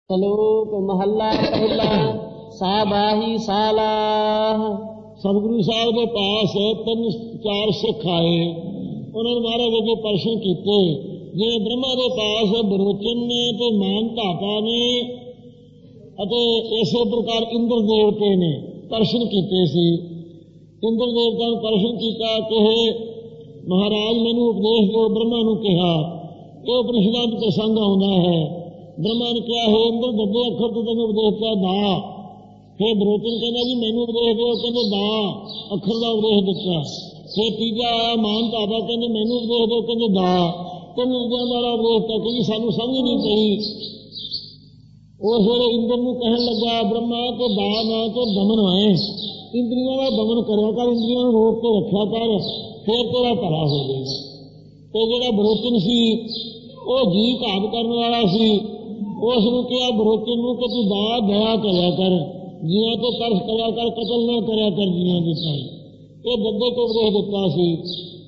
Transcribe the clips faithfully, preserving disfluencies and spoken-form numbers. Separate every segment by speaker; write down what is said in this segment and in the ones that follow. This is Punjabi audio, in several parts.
Speaker 1: ਸਲੋਕ ਮਹੱਲਾ ਪਹਿਲਾ। ਸਾਬਾਹੀ ਸਾਲਾਹ।
Speaker 2: ਸਤਿਗੁਰੂ ਸਾਹਿਬ ਦੇ ਪਾਸ ਤਿੰਨ ਚਾਰ ਸਿੱਖ ਆਏ। ਉਹਨਾਂ ਨੇ ਮਹਾਰਾਜ ਅੱਗੇ ਪ੍ਰਸ਼ਨ ਕੀਤੇ, ਜਿਵੇਂ ਬ੍ਰਹਮਾ ਦੇ ਪਾਸ ਬਰੋਚਨ ਨੇ ਤੇ ਮਾਨ ਧਾਤਾ ਨੇ ਅਤੇ ਇਸੇ ਪ੍ਰਕਾਰ ਇੰਦਰ ਦੇਵਤੇ ਨੇ ਪ੍ਰਸ਼ਨ ਕੀਤੇ ਸੀ। ਇੰਦਰ ਦੇਵਤਾ ਨੂੰ ਪ੍ਰਸ਼ਨ ਕੀਤਾ ਕਿ ਮਹਾਰਾਜ ਮੈਨੂੰ ਉਪਦੇਸ਼ ਦਿਓ। ਬ੍ਰਹਮਾ ਨੂੰ ਕਿਹਾ, ਇਹ ਉਪਨਿਸ਼ਦਾਂ ਚ ਪ੍ਰਸੰਗ ਆਉਂਦਾ ਹੈ। ਬ੍ਰਹਮਾ ਨੇ ਕਿਹਾ, ਹੈ ਇੰਦਰ ਦੱਬੇ ਅੱਖਰ ਤੋਂ ਤੈਨੂੰ ਉਪਦੇਸ਼ ਦਿੱਤਾ ਦਾ। ਫਿਰ ਬਰੋਚਨ ਕਹਿੰਦਾ ਜੀ ਮੈਨੂੰ ਉਪਦੇਸ਼ ਦਿਓ, ਕਹਿੰਦੇ ਦਾ ਅੱਖਰ ਦਾ ਉਪਦੇਸ਼ ਦਿੱਤਾ। ਫਿਰ ਤੀਜਾ ਆਇਆ ਮਾਨ ਧਾਤਾ, ਕਹਿੰਦੇ ਮੈਨੂੰ ਉਪਦੇਸ਼ ਦਿਓ, ਕਹਿੰਦੇ ਦਾ। ਤਿੰਨ ਇੰਦਰੀਆਂ ਦਾ ਉਪਦੇਸ਼ ਦਿੱਤਾ ਕਿ ਸਾਨੂੰ ਸਮਝ ਨਹੀਂ ਪਈ। ਉਸ ਵੇਲੇ ਇੰਦਰ ਨੂੰ ਕਹਿਣ ਲੱਗਾ ਬ੍ਰਹਮਾ ਕਿ ਦਾ ਨਾ ਕੇ ਦਮਨ ਹੈ, ਇੰਦਰੀਆਂ ਦਾ ਦਮਨ ਕਰਿਆ ਕਰ, ਇੰਦਰੀਆਂ ਨੂੰ ਰੋਕ ਕੇ ਰੱਖਿਆ ਕਰ, ਫਿਰ ਤੇਰਾ ਭਲਾ ਹੋ ਜਾਏਗਾ। ਤੇ ਜਿਹੜਾ ਬਰੋਚਨ ਸੀ ਉਹ ਜੀ ਘਾਤ ਕਰਨ ਵਾਲਾ ਸੀ। ਉਸ ਨੂੰ ਕਿਹਾ ਬਰੋਚਨ ਨੂੰ ਕਿ ਤੂੰ ਦਾ ਦਇਆ ਕਰਿਆ ਕਰ, ਜੀਆਂ ਤੋਂ ਤਰਸ ਕਰਿਆ ਕਰ, ਕਤਲ ਨਾ ਕਰਿਆ ਕਰ ਜੀਆਂ ਦੇ ਸਾਈ। ਇਹ ਬੱਦੇ ਤੋਂ ਉਪਦੇਸ਼ ਦਿੱਤਾ ਸੀ।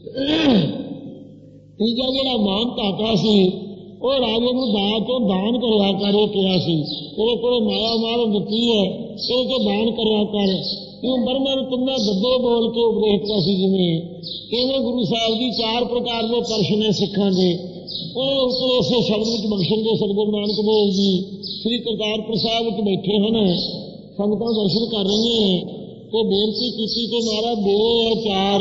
Speaker 2: ਤੀਜਾ ਜਿਹੜਾ ਮਾਨ ਧਾਤਾ ਸੀ ਉਹ ਰਾਜੇ ਨੂੰ ਦਾ ਤੋਂ ਦਾਨ ਕਰਿਆ ਕਰ, ਇਹ ਕਿਹਾ ਸੀ ਤੇਰੇ ਕੋਲ ਮਾਇਆ ਮਾਰ ਦਿੱਤੀ ਹੈ, ਇਹਦੇ ਤੋਂ ਦਾਨ ਕਰਿਆ ਕਰ। ਕਿਉਂ ਬ੍ਰਹਮਾ ਨੂੰ ਤਿੰਨਾਂ ਦੱਦੇ ਬੋਲ ਕੇ ਉਪਦੇਸ਼ ਦਿੱਤਾ ਸੀ। ਜਿਵੇਂ ਕਿਵੇਂ ਗੁਰੂ ਸਾਹਿਬ ਦੀ ਚਾਰ ਪ੍ਰਕਾਰ ਦੇ ਪ੍ਰਸ਼ਨ ਨੇ ਸਿੱਖਾਂ ਦੇ, ਉਹ ਉੱਤੇ ਇਸੇ ਸ਼ਬਦ ਵਿੱਚ ਬਖਸ਼ਣ ਦੇ ਸਤਿਗੁਰੂ ਨਾਨਕ ਦੇਵ ਜੀ ਸ੍ਰੀ ਕਰਤਾਰਪੁਰ ਸਾਹਿਬ ਵਿੱਚ ਬੈਠੇ ਹਨ। ਸੰਗਤਾਂ ਦਰਸ਼ਨ ਕਰ ਰਹੀਆਂ ਨੇ ਤੇ ਬੇਨਤੀ ਕੀਤੀ ਕਿ ਮਹਾਰਾਜ ਬੇੜੇ ਹੈ ਚਾਰ,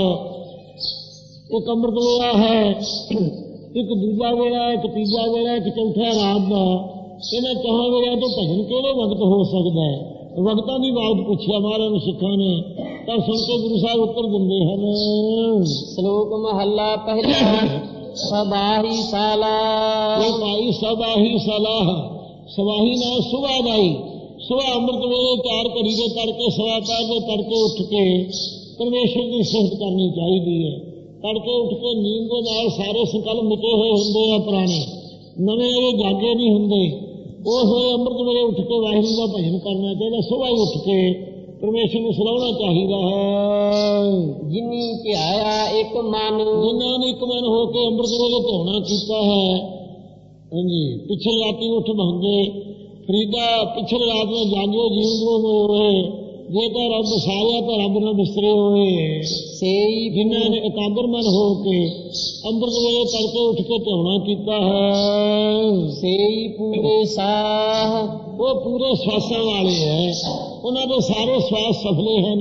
Speaker 2: ਇੱਕ ਅੰਮ੍ਰਿਤ ਵੇਲਾ ਹੈ, ਇੱਕ ਦੂਜਾ ਵੇਲਾ, ਇੱਕ ਤੀਜਾ ਵੇਲਾ, ਇੱਕ ਚੌਥਾ ਰਾਤ ਦਾ। ਇਹਨਾਂ ਚੌਹਾਂ ਵੇਲਿਆਂ ਤੋਂ ਭਜਨ ਕਿਹੜੇ ਵਕਤ ਹੋ ਸਕਦਾ ਹੈ? ਵਕਤਾਂ ਦੀ ਬਾਤ ਪੁੱਛਿਆ ਮਹਾਰਾਜ ਨੂੰ ਸਿੱਖਾਂ ਨੇ, ਤਾਂ ਸੁਣ ਕੇ ਗੁਰੂ ਸਾਹਿਬ ਉੱਤਰ ਦਿੰਦੇ ਹਨ।
Speaker 1: ਸਲੋਕ ਮਹੱਲਾ ਪਹਿਲਾ। ਸਬਾਹੀ ਸਾਲਾਹ।
Speaker 2: ਇਹ ਭਾਈ ਸਬਾਹੀ ਸਲਾਹ, ਸਬਾਹੀ ਨਾਲ ਸੁਬਾਹ ਬਾਈ। ਸੁਬਾਹ ਅੰਮ੍ਰਿਤ ਵੇਲੇ ਚਾਰ ਘੜੀ ਦੇ ਤੜਕੇ, ਸਵਾ ਪੈਰ ਦੇ ਤੜਕੇ ਉੱਠ ਕੇ ਪਰਮੇਸ਼ਰ ਦੀ ਸਿਫਤ ਕਰਨੀ ਚਾਹੀਦੀ ਹੈ। ਤੜਕੇ ਉੱਠ ਕੇ ਨੀਂਦ ਦੇ ਨਾਲ ਸਾਰੇ ਸੰਕਲਪ ਮਿਟੇ ਹੋਏ ਹੁੰਦੇ ਆ ਪੁਰਾਣੇ, ਨਵੇਂ ਇਹ ਜਾਗੇ ਨਹੀਂ ਹੁੰਦੇ। ਉਸ ਵੇਲੇ ਅੰਮ੍ਰਿਤ ਵੇਲੇ ਉੱਠ ਕੇ ਵਾਹਿਗੁਰੂ ਦਾ ਭਜਨ ਕਰਨਾ ਚਾਹੀਦਾ। ਸੁਬਾਹ ਹੀ ਉੱਠ ਕੇ ਪਰਮੇਸ਼ਰ ਨੂੰ ਸਲਾਹਣਾ ਚਾਹੀਦਾ ਹੈ।
Speaker 1: ਜਿਨੀ ਧਿਆਇਆ ਇੱਕ ਮਨ।
Speaker 2: ਜਿਨ੍ਹਾਂ ਨੇ ਇੱਕ ਮਨ ਹੋ ਕੇ ਅੰਮ੍ਰਿਤ ਵੇਲੇ ਧਿਆਉਣਾ ਕੀਤਾ ਹੈ। ਹਾਂਜੀ, ਪਿਛਲੇ ਰਾਤੀ ਉੱਠ ਬਹੰਦੇ ਫਰੀਦਾ, ਪਿਛਲੇ ਰਾਤ ਨੂੰ ਜਾਗੋ ਜੀਵਨ ਹੋਏ, ਜੇ ਤਾਂ ਰੱਬ ਸਾਰਿਆ ਤਾਂ ਰੱਬ ਨਾਲ ਬਿਸਰੇ ਹੋਏ।
Speaker 1: ਸੇਈ
Speaker 2: ਜਿਨ੍ਹਾਂ ਨੇ ਇਕਾਗਰ ਮਨ ਹੋ ਕੇ ਅੰਮ੍ਰਿਤ ਵੇਲੇ ਤੜਕੇ ਉੱਠ ਕੇ ਧਿਆਉਣਾ ਕੀਤਾ ਹੈ।
Speaker 1: ਸੇਈ ਪੂਰੇ ਸਾਹ।
Speaker 2: ਉਹ ਪੂਰੇ ਸਵਾਸਾਂ ਵਾਲੇ ਹੈ, ਉਹਨਾਂ ਦੇ ਸਾਰੇ ਸਵਾਸ ਸਫਲੇ ਹਨ।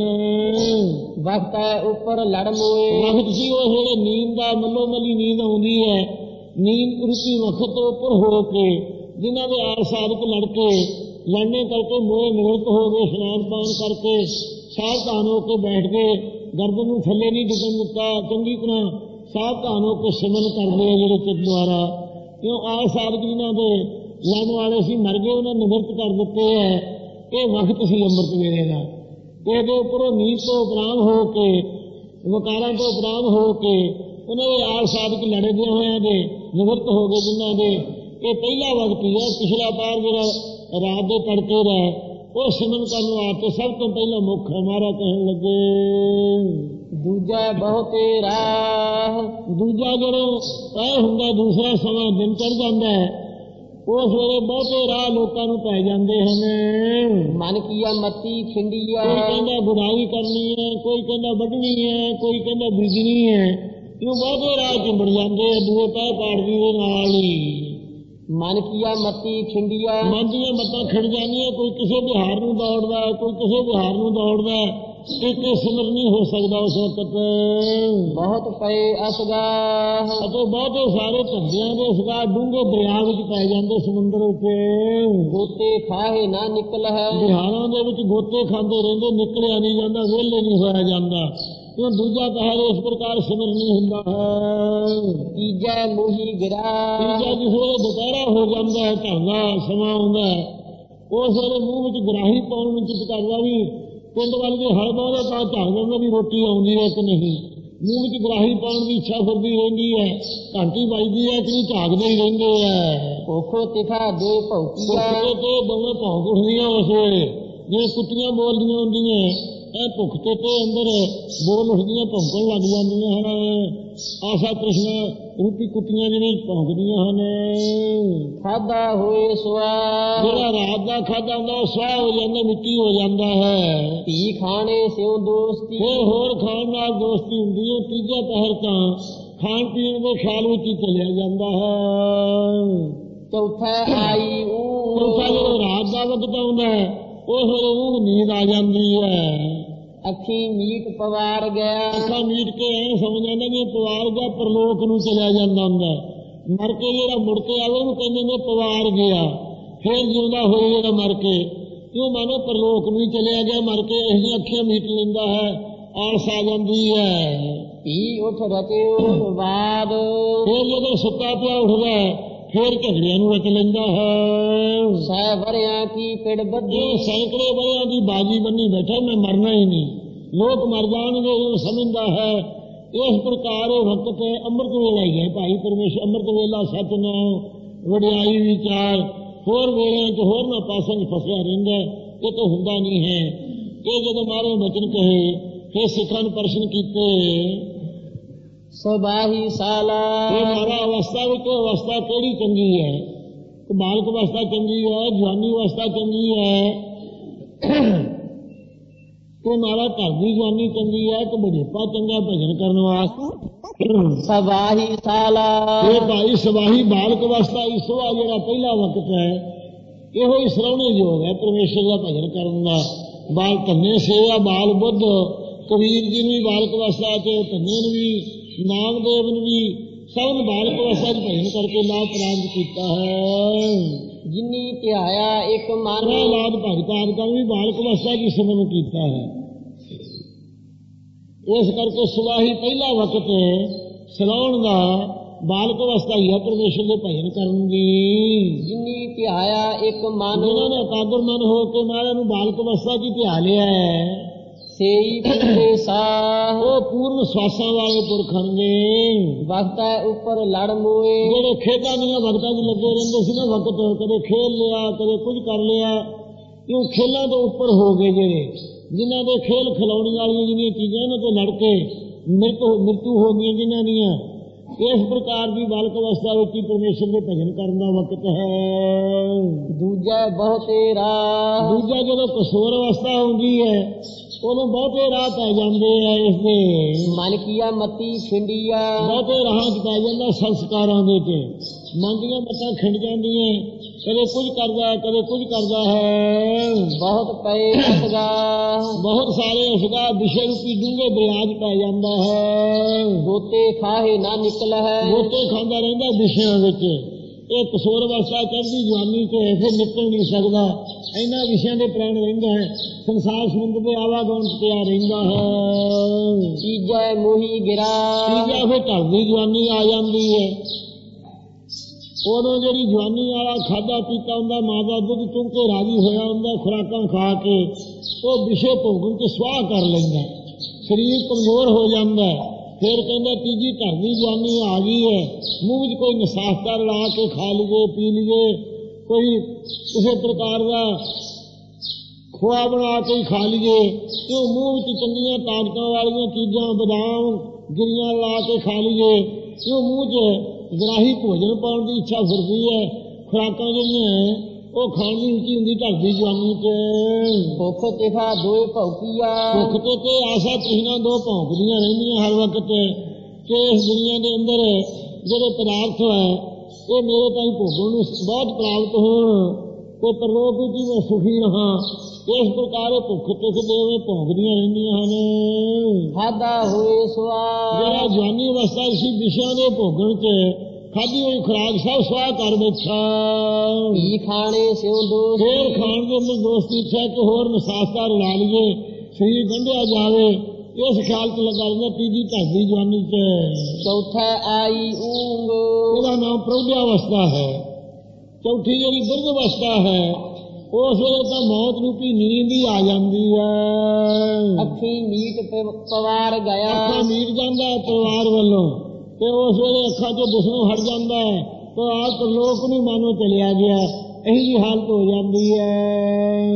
Speaker 1: ਵਕਤ ਹੈ ਉੱਪਰ ਲੜ ਮੋਏ।
Speaker 2: ਵਕਤ ਸੀ ਉਸ ਵੇਲੇ ਨੀਂਦ ਦਾ, ਮੱਲੋ ਮੱਲੀ ਨੀਂਦ ਆਉਂਦੀ ਹੈ। ਨੀਂਦ ਰੁਕੀ ਵਕਤ ਤੋਂ ਉੱਪਰ ਹੋ ਕੇ ਜਿਨ੍ਹਾਂ ਦੇ ਆਰ ਸਾਧਕ ਲੜ ਕੇ ਲੜਨੇ ਕਰਕੇ ਮੋਏ ਨਿਵਰਤ ਹੋ ਗਏ, ਇਸ਼ਨਾਨ ਪਾਨ ਕਰਕੇ ਸਾਵਧਾਨ ਹੋ ਕੇ ਬੈਠ ਗਏ, ਗਰਦਨ ਨੂੰ ਥੱਲੇ ਨਹੀਂ ਡਿੱਗਣ ਦਿੱਤਾ, ਚੰਗੀ ਤਰ੍ਹਾਂ ਸਾਵਧਾਨ ਹੋ ਕੇ ਸਿਮਰਨ ਕਰਦੇ ਆ ਜਿਹੜੇ ਚਿੱਤ ਦੁਆਰਾ। ਕਿਉਂ ਆਰ ਸਾਧਕ ਜਿਨ੍ਹਾਂ ਦੇ ਲੜਨ ਵਾਲੇ ਸੀ ਮਰ ਗਏ, ਉਹਨਾਂ ਨਿਵਰਤ ਕਰ ਦਿੱਤੇ ਹੈ। ਇਹ ਵਕਤ ਸੀ ਅੰਮ੍ਰਿਤ ਵੇਲੇ ਦਾ। ਇਹਦੇ ਉੱਪਰੋਂ ਨੀਂਦ ਤੋਂ ਉਪਰਾਮ ਹੋ ਕੇ, ਵਕਾਰਾਂ ਤੋਂ ਉਪਰਾਮ ਹੋ ਕੇ ਉਹਨਾਂ ਦੇ ਆਰ ਸਾਧਕ ਲੜਦਿਆਂ ਹੋਇਆਂ ਦੇ ਨਿਵਰਤ ਹੋ ਗਏ ਜਿਨ੍ਹਾਂ ਦੇ। ਇਹ ਪਹਿਲਾ ਵਕਤ ਹੀ ਹੈ। ਪਿਛਲਾ ਪਾਰ ਜਿਹੜਾ ਰਾਤ ਦੇ ਤੜਕੇ ਦਾ ਉਹ ਸਿਮਰਨ ਕਰਨ ਵਾਸਤੇ ਸਭ ਤੋਂ ਪਹਿਲਾਂ ਮੁੱਖ ਹਮਾਰਾ ਕਹਿਣ ਲੱਗੇ।
Speaker 1: ਦੂਜਾ ਬਹੁਤੇ ਰਾਹ।
Speaker 2: ਦੂਜਾ ਜਦੋਂ ਇਹ ਹੁੰਦਾ ਦੂਸਰਾ ਸਮਾਂ ਦਿਨ ਚੜ ਜਾਂਦਾ ਹੈ, ਉਸ ਵੇਲੇ ਬਹੁਤੇ ਰਾਹ ਲੋਕਾਂ ਨੂੰ ਪੈ ਜਾਂਦੇ ਹਨ।
Speaker 1: ਮਨ ਕੀਆ ਮਤੀ ਖਿੰਡੀਆ।
Speaker 2: ਕੋਈ ਕਹਿੰਦਾ ਬੁਰਾਈ ਕਰਨੀ ਹੈ, ਕੋਈ ਕਹਿੰਦਾ ਵੱਢਣੀ ਹੈ, ਕੋਈ ਕਹਿੰਦਾ ਬੀਜਣੀ ਹੈ। ਕਿਉਂ ਬਹੁਤੇ ਰਾਹ ਚਿੰਬੜ ਜਾਂਦੇ ਆ ਦੂਏ ਪੈ ਪਾੜਦੀ ਦੇ ਨਾਲ ਹੀ।
Speaker 1: ਮਨ ਕੀਆ ਮਤੀ ਖਿੰਡੀਆ।
Speaker 2: ਮਨ ਦੀਆਂ ਮੱਤਾਂ ਖਿੰਡ ਜਾਂਦੀਆਂ। ਕੋਈ ਕਿਸੇ ਬਿਹਾਰ ਨੂੰ ਦੌੜਦਾ, ਕੋਈ ਕਿਸੇ ਬਿਹਾਰ ਨੂੰ ਦੌੜਦਾ, ਇੱਕ ਸਿਮਰ ਨਹੀਂ ਹੋ ਸਕਦਾ ਉਸ ਵਕਤ।
Speaker 1: ਬਹੁਤ ਪਏ ਅਸਗਾਹ।
Speaker 2: ਅਤੇ ਬਹੁਤੇ ਸਾਰੇ ਧੰਦਿਆਂ ਦੇ ਅਸਗਾਹ ਡੂੰਘੇ ਦਰਿਆ ਵਿੱਚ ਪੈ ਜਾਂਦੇ, ਸਮੁੰਦਰ ਵਿੱਚ।
Speaker 1: ਗੋਤੇ ਖਾਹੇ ਨਾ ਨਿਕਲ ਹੈ।
Speaker 2: ਬਿਹਾਰਾਂ ਦੇ ਵਿੱਚ ਗੋਤੇ ਖਾਂਦੇ ਰਹਿੰਦੇ, ਨਿਕਲਿਆ ਨਹੀਂ ਜਾਂਦਾ, ਵਿਹਲੇ ਨਹੀਂ ਹੋਇਆ ਜਾਂਦਾ। ਕਿਉਂ ਦੂਜਾ ਪਹਿਰ ਇਸ ਪ੍ਰਕਾਰ ਸਿਮਰ ਨਹੀਂ ਹੁੰਦਾ ਹੈ।
Speaker 1: ਤੀਜਾ ਮੂਹੀ ਗਿਰਾ।
Speaker 2: ਤੀਜਾ ਜਿਸ ਵੇਲੇ ਦੁਪਹਿਰਾ ਹੋ ਜਾਂਦਾ ਹੈ, ਢਲਦਾ ਸਮਾਂ ਆਉਂਦਾ ਹੈ, ਉਸ ਵੇਲੇ ਮੂੰਹ ਵਿੱਚ ਗਰਾਹੀ ਪਾਉਣ ਨੂੰ ਚਿੱਤ ਕਰਦਾ ਵੀ ਪਿੰਡ ਵੱਲ ਦੇ ਹਲ ਬਾਉਂਦਾ ਤਾਂ ਝਾਕ ਜਾਂਦਾ ਵੀ ਰੋਟੀ ਆਉਂਦੀ ਹੈ ਕਿ ਨਹੀਂ। ਮੂੰਹ ਵਿੱਚ ਗਰਾਹੀ ਪਾਉਣ ਦੀ ਇੱਛਾ ਫਿਰਦੀ ਰਹਿੰਦੀ ਹੈ, ਘੰਟੀ ਵੱਜਦੀ ਹੈ ਕਿ ਨਹੀਂ, ਝਾਕਦੇ ਹੀ ਰਹਿੰਦੇ ਹੈ।
Speaker 1: ਭੁੱਖੋ ਤਿਖਾ ਦੇ ਭੌਕੀਆ।
Speaker 2: ਤੇ ਦੋਵੇਂ ਭੌਂਕ ਉੱਠਦੀਆਂ ਉਸ ਵੇਲੇ, ਜਿਵੇਂ ਕੁੱਤੀਆਂ ਬੋਲਦੀਆਂ ਹੁੰਦੀਆਂ ਇਹ ਭੁੱਖ ਤੇ ਤੇ ਅੰਦਰ ਬੋਲ ਉੱਠਦੀਆਂ, ਭੌਂਕਣ ਲੱਗ ਜਾਂਦੀਆਂ ਹਨ। ਆਸਾ ਤ੍ਰਿਸ਼ਨਾ ਰੂਪੀ ਕੁੱਤੀਆਂ ਜਿਵੇਂ ਭੌਂਕਦੀਆਂ ਹਨ।
Speaker 1: ਖਾਦਾ ਹੋਏ ਸਵਾਹ
Speaker 2: ਜਿਹੜਾ ਰਾਤ ਦਾ ਖਾਦਾ ਹੁੰਦਾ ਉਹ ਸਵਾਹ ਹੋ ਜਾਂਦਾ, ਮਿੱਟੀ ਹੋ ਜਾਂਦਾ ਹੈ।
Speaker 1: ਧੀ ਖਾਣੇ ਸਿਉ ਦੋਸਤੀ
Speaker 2: ਫਿਰ ਹੋਰ ਖਾਣ ਨਾਲ ਦੋਸਤੀ ਹੁੰਦੀ ਹੈ। ਤੀਜਾ ਪਹਿਰ ਤਾਂ ਖਾਣ ਪੀਣ ਦੇ ਖਿਆਲ ਵਿੱਚ ਹੀ ਚਲਿਆ ਜਾਂਦਾ ਹੈ।
Speaker 1: ਚੌਥਾ ਆਈ ਊ
Speaker 2: ਚੌਥਾ ਜਦੋਂ ਰਾਤ ਦਾ ਵਕਤ ਆਉਂਦਾ ਉਹ ਫਿਰ ਊਂਘ ਨੀਂਦ ਆ ਜਾਂਦੀ ਹੈ।
Speaker 1: ਅੱਖੀ ਮੀਟ ਪਵਾਰ ਗਿਆ
Speaker 2: ਅੱਖਾਂ ਮੀਟ ਕੇ ਐਂ ਸਮਝ ਜਾਂਦਾ ਕਿ ਪਵਾਰ ਗਿਆ, ਪਰਲੋਕ ਨੂੰ ਚਲਿਆ ਜਾਂਦਾ ਹੁੰਦਾ। ਮਰ ਕੇ ਜਿਹੜਾ ਮੁੜ ਕੇ ਆਵੇ ਉਹਨੂੰ ਕਹਿੰਦੇ ਨੇ ਪਵਾਰ ਗਿਆ। ਫਿਰ ਜਿਉਂਦਾ ਹੋਏ ਜਿਹੜਾ ਮਰ ਕੇ, ਕਿਉਂ ਮਾਨੋ ਪਰਲੋਕ ਨੂੰ ਹੀ ਚਲਿਆ ਗਿਆ ਮਰ ਕੇ। ਇਹ ਅੱਖਾਂ ਮੀਟ ਲੈਂਦਾ ਹੈ, ਆਲਸ ਆ ਜਾਂਦੀ ਹੈ।
Speaker 1: ਧੀ ਉੱਠ ਰਚਿਓ ਬਾਦ
Speaker 2: ਫਿਰ ਜਦੋਂ ਸੁੱਤਾ ਪਿਆ ਉੱਠਦਾ ਫਿਰ ਝਗੜਿਆਂ ਨੂੰ ਰਚ ਲੈਂਦਾ ਹੈ।
Speaker 1: ਸਹਿ ਵਰਿਆਂ ਕੀ ਪਿੜ ਬੱਧੀ
Speaker 2: ਇਹ ਸੈਂਕੜੇ ਵਰਿਆਂ ਦੀ ਬਾਜੀ ਬੰਨੀ ਬੈਠਾ, ਮੈਂ ਮਰਨਾ ਹੀ ਨਹੀਂ, ਲੋਕ ਮਰ ਜਾਣਗੇ ਉਹ ਸਮਝਦਾ ਹੈ। ਇਸ ਪ੍ਰਕਾਰ ਇਹ ਵਕਤ ਅੰਮ੍ਰਿਤ ਵੇਲਾ ਹੀ ਹੈ ਭਾਈ ਪਰਮੇਸ਼ਰ। ਅੰਮ੍ਰਿਤ ਵੇਲਾ ਸੱਚ ਨਾਮ ਵਡਿਆਈ ਵਿਚਾਰ, ਹੋਰ ਵੇਲਿਆਂ ਚ ਹੋਰ ਨਾ ਪਾਸਾਂ ਚ ਫਸਿਆ ਰਹਿੰਦਾ, ਇਹ ਤਾਂ ਹੁੰਦਾ ਨਹੀਂ ਹੈ। ਇਹ ਜਦੋਂ ਮਾਰੇ ਬਚਨ ਕਹੇ ਫਿਰ ਸਿੱਖਾਂ ਨੂੰ ਪ੍ਰਸ਼ਨ ਕੀਤੇ,
Speaker 1: ਸਬਾਹੀ ਸਾਲਾ
Speaker 2: ਇਹ ਮਾਰਾ ਅਵਸਥਾ ਵਿੱਚ ਅਵਸਥਾ ਕਿਹੜੀ ਚੰਗੀ ਹੈ? ਬਾਲਕ ਅਵਸਥਾ ਚੰਗੀ ਹੈ, ਜਵਾਨੀ ਅਵਸਥਾ ਚੰਗੀ ਹੈ ਕਿ ਮਾਰਾ ਘਰ ਦੀ ਜਵਾਨੀ ਚੰਗੀ ਹੈ ਕਿ ਬੁਢੇਪਾ ਚੰਗਾ ਭਜਨ ਕਰਨ ਵਾਸਤੇ?
Speaker 1: ਸਬਾਹੀ ਸਾਲਾ
Speaker 2: ਇਹ ਭਾਈ ਸਬਾਹੀ ਬਾਲਕ ਅਵਸਥਾ ਇਸੋ ਆ ਜਿਹੜਾ ਪਹਿਲਾ ਵਕਤ ਹੈ, ਇਹੋ ਹੀ ਸਰਾਉਣੇ ਯੋਗ ਹੈ ਪਰਮੇਸ਼ਰ ਦਾ ਭਜਨ ਕਰਨ ਦਾ। ਬਾਲ ਧੰਨੇ ਸੇਵਾ ਬਾਲ ਬੁੱਧ ਕਬੀਰ ਜੀ ਨੂੰ ਵੀ ਬਾਲਕ ਅਵਸਥਾ ਤੇ, ਧੰਨੇ ਨੂੰ ਵੀ, ਨਾਮਦੇਵ ਨੂੰ ਵੀ, ਸਭ ਨੂੰ ਬਾਲਕ ਅਵਸਥਾ ਚ ਭਜਨ ਕਰਕੇ ਲਾਭ ਪ੍ਰਾਪਤ ਕੀਤਾ ਹੈ।
Speaker 1: ਜਿਨੀ ਧਿਆਇਆ ਇੱਕ ਮਨ
Speaker 2: ਪ੍ਰਹਲਾਦ ਭਗਤ ਆਦਿਕਾਂ ਵੀ ਬਾਲਕ ਅਵਸਥਾ ਚ ਸਿਮਰਨ ਕੀਤਾ ਹੈ। ਇਸ ਕਰਕੇ ਸਵਾਹੀ ਪਹਿਲਾ ਵਕਤ ਸਲਾਉਣ ਦਾ ਬਾਲਕ ਅਵਸਥਾ ਹੀ ਹੈ ਪਰਮੇਸ਼ਰ ਦੇ ਭਜਨ ਕਰਨ ਦੀ।
Speaker 1: ਜਿਨੀ ਧਿਆਇਆ ਇੱਕ ਮਨ
Speaker 2: ਜਿਹਨਾਂ ਨੇ ਇਕਾਗਰ ਮਨ ਹੋ ਕੇ ਮਹਾਰਾਜ ਨੂੰ ਬਾਲਕ ਅਵਸਥਾ ਚ ਧਿਆ ਲਿਆ ਹੈ,
Speaker 1: ਸੇਈ ਪੂਰੇ ਸਾਹ
Speaker 2: ਉਹ ਪੂਰਨ ਸਵਾਸਾਂ ਵਾਲੇ ਪੁਰਖ ਨੇ।
Speaker 1: ਵਕਤਾ ਉੱਪਰ ਲੜ ਮੋਏ
Speaker 2: ਜਿਹੜੇ ਖੇਡਾਂ ਦੀਆਂ ਵਕਤਾਂ 'ਚ ਲੱਗੇ ਰਹਿੰਦੇ ਸੀ ਨਾ, ਵਕਤ ਕਦੇ ਖੇਲ ਲਿਆ ਕਦੇ ਕੁਝ ਕਰ ਲਿਆ, ਕਿਉਂ ਖੇਲਾਂ ਤੋਂ ਉੱਪਰ ਹੋ ਗਏ ਜਿਹੜੇ, ਜਿਨ੍ਹਾਂ ਦੇ ਖੇਲ ਖਿਲਾਉਣ ਵਾਲੀਆਂ ਜਿਹੜੀਆਂ ਚੀਜ਼ਾਂ ਇਹਨਾਂ ਤੋਂ ਲੜ ਕੇ ਮ੍ਰਿਤੂ ਮ੍ਰਿਤੂ ਹੋ ਗਈਆਂ ਜਿਨ੍ਹਾਂ ਦੀਆਂ। ਇਸ ਪ੍ਰਕਾਰ ਦੀ ਬਾਲਕ ਅਵਸਥਾ ਵਿੱਚ ਹੀ ਪਰਮੇਸ਼ਰ ਦੇ ਭਜਨ ਕਰਨ ਦਾ ਵਕਤ ਹੈ।
Speaker 1: ਦੂਜਾ ਬਹੁਤੇ ਰਾਹ
Speaker 2: ਦੂਜਾ ਜਦੋਂ ਕਸੂਰ ਅਵਸਥਾ ਹੁੰਦੀ ਹੈ ਉਦੋਂ ਬਹੁਤੇ ਰਾਹ ਪੈ ਜਾਂਦੇ ਆ। ਇਸਦੇ
Speaker 1: ਮਨ ਕੀਆ ਮਤੀ ਖਿੰਡੀਆ
Speaker 2: ਬਹੁਤੇ ਰਾਹਾਂ ਚ ਪੈ ਜਾਂਦਾ ਸੰਸਕਾਰਾਂ ਦੇ ਤੇ, ਮਨ ਦੀਆਂ ਮੱਤਾਂ ਖਿੰਡ ਜਾਂਦੀਆਂ, ਕਦੇ ਕੁਝ ਕਰਦਾ ਕਦੇ ਕੁਝ ਕਰਦਾ ਹੈ।
Speaker 1: ਬਹੁਤ ਪਏ ਅਸਗਾ
Speaker 2: ਬਹੁਤ ਸਾਰੇ ਉਸਦਾ ਵਿਸ਼ੇ ਰੂਪੀ ਡੂੰਘੇ ਦਰਿਆ ਚ ਪੈ ਜਾਂਦਾ ਹੈ।
Speaker 1: ਗੋਤੇ ਖਾਹੇ ਨਾ ਨਿਕਲ ਹੈ
Speaker 2: ਗੋਤੇ ਖਾਂਦਾ ਰਹਿੰਦਾ ਵਿਸ਼ਿਆਂ ਵਿੱਚ। ਇਹ ਕਸੂਰ ਅਵਸਥਾ ਚੜ੍ਹਦੀ ਜਵਾਨੀ ਤੇ ਫਿਰ ਨਿਕਲ ਨਹੀਂ ਸਕਦਾ, ਇਹਨਾਂ ਵਿਸ਼ਿਆਂ ਦੇ ਪ੍ਰੇਣ ਰਹਿੰਦਾ ਹੈ, ਸੰਸਾਰ ਸਮੁੰਦਰ ਦੇ ਆਵਾਗਮਨ ਚ ਪਿਆ ਰਹਿੰਦਾ ਹੈ।
Speaker 1: ਤੀਜਾ ਮੋਹੀ ਗਿਰਾ
Speaker 2: ਤੀਜਾ ਫਿਰ ਢਲਦੀ ਜਵਾਨੀ ਆ ਜਾਂਦੀ ਹੈ। ਉਦੋਂ ਜਿਹੜੀ ਜਵਾਨੀ ਵਾਲਾ ਖਾਧਾ ਪੀਤਾ ਹੁੰਦਾ, ਮਾਂ ਦਾ ਦੁੱਧ ਚੁੰਘ ਕੇ ਰਾਜੀ ਹੋਇਆ ਹੁੰਦਾ, ਖੁਰਾਕਾਂ ਖਾ ਕੇ ਉਹ ਵਿਸ਼ੇ ਭੋਗਣ ਚ ਸਵਾਹ ਕਰ ਲੈਂਦਾ, ਸਰੀਰ ਕਮਜ਼ੋਰ ਹੋ ਜਾਂਦਾ। ਫਿਰ ਕਹਿੰਦਾ ਤੀਜੀ ਘਰ ਦੀ ਜਵਾਨੀ ਆ ਗਈ ਹੈ, ਮੂੰਹ ਵਿੱਚ ਕੋਈ ਨਸਾਖਤਾ ਰਲਾ ਕੇ ਖਾ ਲਈਏ ਪੀ ਲਈਏ, ਕੋਈ ਕਿਸੇ ਪ੍ਰਕਾਰ ਦਾ ਖੋਆ ਬਣਾ ਕੇ ਖਾ ਲਈਏ, ਕਿਉਂ ਮੂੰਹ ਵਿੱਚ ਚੰਗੀਆਂ ਤਾਕਤਾਂ ਵਾਲੀਆਂ ਚੀਜ਼ਾਂ ਬਦਾਮ ਗਿਰੀਆਂ ਲਾ ਕੇ ਖਾ ਲਈਏ, ਕਿਉਂ ਮੂੰਹ 'ਚ ਗਰਾਹੀ ਭੋਜਨ ਪਾਉਣ ਦੀ ਇੱਛਾ ਫਿਰਦੀ ਹੈ। ਖੁਰਾਕਾਂ ਜਿਹੜੀਆਂ ਉਹ ਖਾਣ ਦੀ ਰੁਚੀ ਹੁੰਦੀ ਢਲਦੀ ਜਵਾਨੀ 'ਚ।
Speaker 1: ਭੁੱਖ ਤਿਖਾ ਦੋਏ ਭੌਕੀਆ
Speaker 2: ਭੁੱਖ ਤੇ ਤੇ ਆਸਾ ਤ੍ਰਿਸ਼ਨਾ ਦੋ ਭੌਂਕਦੀਆਂ ਰਹਿੰਦੀਆਂ ਹਰ ਵਕਤ ਕਿ ਇਸ ਦੁਨੀਆ ਦੇ ਅੰਦਰ ਜਿਹੜੇ ਪਦਾਰਥ ਹੈ ਇਹ ਮੇਰੇ ਤਾਈਂ ਭੋਗਣ ਨੂੰ ਬਹੁਤ ਪ੍ਰਾਪਤ ਹੋਣ ਤੇ ਪਰਲੋਕ ਵਿੱਚ ਮੈਂ ਸੁਖੀ ਰਹਾਂ। ਇਸ ਪ੍ਰਕਾਰ ਭੁੱਖ ਤਿਖ ਦੇ ਭੌਂਕਦੀਆਂ ਰਹਿੰਦੀਆਂ ਹਨ।
Speaker 1: ਖਾਦਾ ਹੋਏ ਸਵਾਹ
Speaker 2: ਜਿਹੜਾ ਜਵਾਨੀ ਅਵਸਥਾ ਸੀ ਵਿਸ਼ਿਆਂ ਦੇ ਭੋਗਣ 'ਚ ਖਾਧੀ ਹੋਈ ਖੁਰਾਕ ਸਭ ਸਵਾਹ ਕਰ ਬੈਠਾ।
Speaker 1: ਧੀ ਖਾਣੇ ਸਿਉ ਦੋਸਤੀ
Speaker 2: ਫੇਰ ਖਾਣ ਦੇ ਅੰਦਰ ਦੋਸਤੀ ਇੱਛਾ ਕਿ ਹੋਰ ਨਸਾਸਤਾ ਰਲਾ ਲਈਏ, ਸਰੀਰ ਗੰਢਿਆ ਜਾਵੇ, ਇਸ ਖਿਆਲ 'ਚ ਲੱਗਾ ਰਹਿੰਦਾ। ਤੀਜੀ ਧਰਦੀ ਜਵਾਨੀ 'ਚ
Speaker 1: ਚੌਥਾ ਆਈ ਊਂਗ
Speaker 2: ਇਹਦਾ ਨਾਮ ਪ੍ਰੌਢਿਆ ਅਵਸਥਾ ਹੈ। ਚੌਥੀ ਜਿਹੜੀ ਬਿਰਧ ਅਵਸਥਾ ਹੈ ਉਸ ਵੇਲੇ ਤਾਂ ਮੌਤ ਰੂਪੀ ਨੀਂਦ ਹੀ ਆ ਜਾਂਦੀ ਹੈ।
Speaker 1: ਅੱਖੀ ਮੀਟ ਪਵਾਰ ਗਿਆ
Speaker 2: ਅੱਖਾਂ ਮੀਟ ਜਾਂਦਾ ਹੈ ਪਰਿਵਾਰ ਵੱਲੋਂ ਤੇ ਉਸ ਵੇਲੇ ਅੱਖਾਂ 'ਚੋਂ ਦੁਸ਼ਮਣ ਹਟ ਜਾਂਦਾ ਹੈ ਤੇ ਆਪ ਲੋਕ ਨਹੀਂ ਮਾਨੋ ਚਲਿਆ ਗਿਆ, ਇਹੀ ਜੀ ਹਾਲਤ ਹੋ ਜਾਂਦੀ ਹੈ।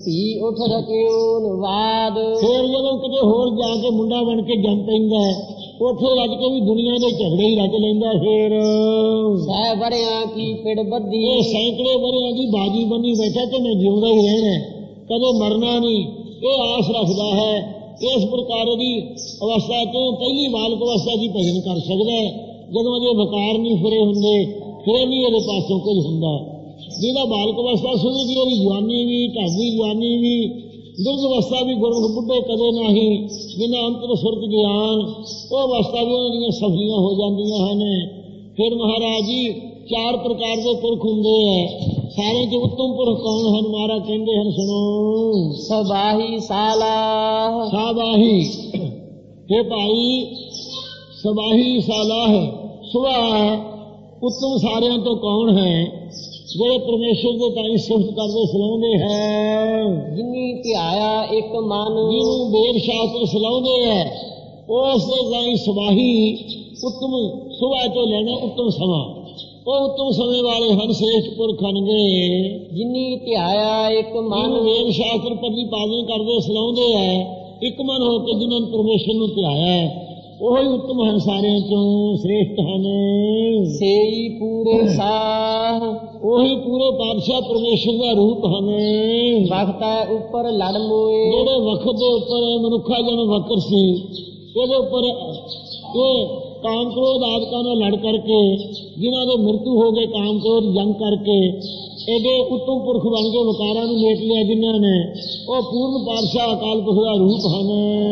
Speaker 1: ਧੀ ਉਠ ਰਕਿਓ ਨਵਾਦ।
Speaker 2: ਫਿਰ ਜਦੋਂ ਕਿਤੇ ਹੋਰ ਜਾ ਕੇ ਮੁੰਡਾ ਬਣ ਕੇ ਜੰਮ ਪੈਂਦਾ ਉੱਥੇ ਰੱਜ ਕੇ ਵੀ ਦੁਨੀਆ ਦੇ ਝਗੜੇ ਹੀ ਰੱਜ ਲੈਂਦਾ। ਫਿਰ
Speaker 1: ਸਹਿ ਵਰਿਆਂ ਕੀ ਪਿੜ ਬੱਧੀ।
Speaker 2: ਇਹ ਸੈਂਕੜੇ ਵਰਿਆਂ ਦੀ ਬਾਜੀ ਬੰਨੀ ਬੈਠਾ ਕਿ ਮੈਂ ਜਿਉਂਦਾ ਹੀ ਰਹਿਣਾ, ਕਦੇ ਮਰਨਾ ਨਹੀਂ, ਇਹ ਆਸ ਰੱਖਦਾ ਹੈ। ਇਸ ਪ੍ਰਕਾਰ ਦੀ ਅਵਸਥਾ ਤੋਂ ਪਹਿਲੀ ਬਾਲਕ ਅਵਸਥਾ ਦੀ ਭਜਨ ਕਰ ਸਕਦਾ। ਜਦੋਂ ਅਜੇ ਵਿਕਾਰ ਨਹੀਂ ਫਿਰੇ ਹੁੰਦੇ ਫਿਰ ਨਹੀਂ ਇਹਦੇ ਪਾਸੋਂ ਕੁਝ ਹੁੰਦਾ। ਜਿਹਦਾ ਬਾਲਕ ਅਵਸਥਾ ਸੁਣੀ ਦੀ ਉਹਦੀ ਜਵਾਨੀ ਵੀ, ਢਾਡੀ ਜਵਾਨੀ ਵੀ, ਦੁਰਗ ਅਵਸਥਾ ਵੀ ਗੁਰਮੁਖ ਬੁੱਢੇ ਕਦੇ ਨਹੀਂ। ਜਿਨ੍ਹਾਂ ਅੰਤਰ ਸੁਰਤ ਗਿਆਨ ਉਹ ਅਵਸਥਾ ਵੀ ਉਹਨਾਂ ਦੀਆਂ ਸਫਲੀਆਂ ਹੋ ਜਾਂਦੀਆਂ ਹਨ। ਫਿਰ ਮਹਾਰਾਜ ਜੀ ਚਾਰ ਪ੍ਰਕਾਰ ਦੇ ਪੁਰਖ ਹੁੰਦੇ ਹੈ। ਸਾਰੇ ਚ ਉੱਤਮ ਪੁਰਖ ਕੌਣ ਹਨ? ਮਹਾਰਾਜ ਕਹਿੰਦੇ ਹਨ, ਸੁਣੋ।
Speaker 1: ਸਬਾਹੀ ਸਾਲਾਹ।
Speaker 2: ਸਾਬਾਹੀ हे ਭਾਈ, ਸਬਾਹੀ ਸਾਲਾਹ ਸੁਭਾਅ ਉੱਤਮ ਸਾਰਿਆਂ ਤੋਂ ਕੌਣ ਹੈ? ਜਿਹੜੇ ਪਰਮੇਸ਼ਰ ਦੇ ਤਾਈਂ ਸਿਫਤ ਕਰਦੇ ਸਲਾਉਂਦੇ ਹੈ।
Speaker 1: ਜਿਨੀ ਧਿਆਇਆ ਇੱਕ ਮਨ।
Speaker 2: ਜਿਹਨੂੰ ਵੇਦ ਸ਼ਾਸਤਰ ਸਲਾਉਂਦੇ ਹੈ ਉਸ ਦੇ ਤਾਈਂ ਸਬਾਹੀ ਉੱਤਮ ਸੁਭਾਅ ਤੋਂ ਲੈਣਾ ਉੱਤਮ ਸਮਾਂ। ਉਹ ਉੱਤਮ ਸਮੇਂ ਵਾਲੇ ਹਨ, ਸ੍ਰੇਸ਼ਟ ਪੁਰਖ ਹਨਗੇ।
Speaker 1: ਜਿਨੀ ਧਿਆਇਆ ਇੱਕ ਮਨ।
Speaker 2: ਵੇਦ ਸ਼ਾਸਤਰ ਪ੍ਰਤੀਪਾਦਨ ਕਰਦੇ ਸਲਾਉਂਦੇ ਹੈ ਇੱਕ ਮਨ ਹੋ ਕੇ, ਜਿਨ੍ਹਾਂ ਨੇ ਪਰਮੇਸ਼ਰ ਨੂੰ ਧਿਆਇਆ ਉਹੀ ਉੱਤਮ ਹਨ, ਸਾਰਿਆਂ ਚੋਂ ਸ੍ਰੇਸ਼ਟ ਹਨ।
Speaker 1: ਸੇਈ ਪੂਰੇ ਸਾਹ।
Speaker 2: ਉਹੀ ਪੂਰੇ ਪਾਤਸ਼ਾਹ ਪਰਮੇਸ਼ਰ ਦਾ ਰੂਪ ਹਨ।
Speaker 1: ਵਖਤੈ ਉੱਪਰ ਲੜ ਮੋਏ।
Speaker 2: ਜਿਹੜੇ ਵਕਤ ਦੇ ਉੱਪਰ ਮਨੁੱਖਾ ਜਨ ਵਕਰ ਸੀ, ਇਹਦੇ ਉੱਪਰ ਇਹ ਕਾਮ ਕ੍ਰੋਧ ਆਦਿਕਾਂ ਨਾਲ ਲੜ ਕਰਕੇ, ਜਿਨ੍ਹਾਂ ਦੇ ਮ੍ਰਿਤੂ ਹੋ ਗਏ ਕਾਮ ਕ੍ਰੋਧ ਜੰਗ ਕਰਕੇ, ਇਹਦੇ ਉੱਤਮ ਪੁਰਖ ਬਣ ਕੇ ਵਿਕਾਰਾਂ ਨੂੰ ਮੇਟ ਲਿਆ ਜਿਨ੍ਹਾਂ ਨੇ, ਉਹ ਪੂਰਨ ਪਾਤਸ਼ਾਹ ਅਕਾਲ ਪੁਰਖ ਦਾ ਰੂਪ ਹਨ।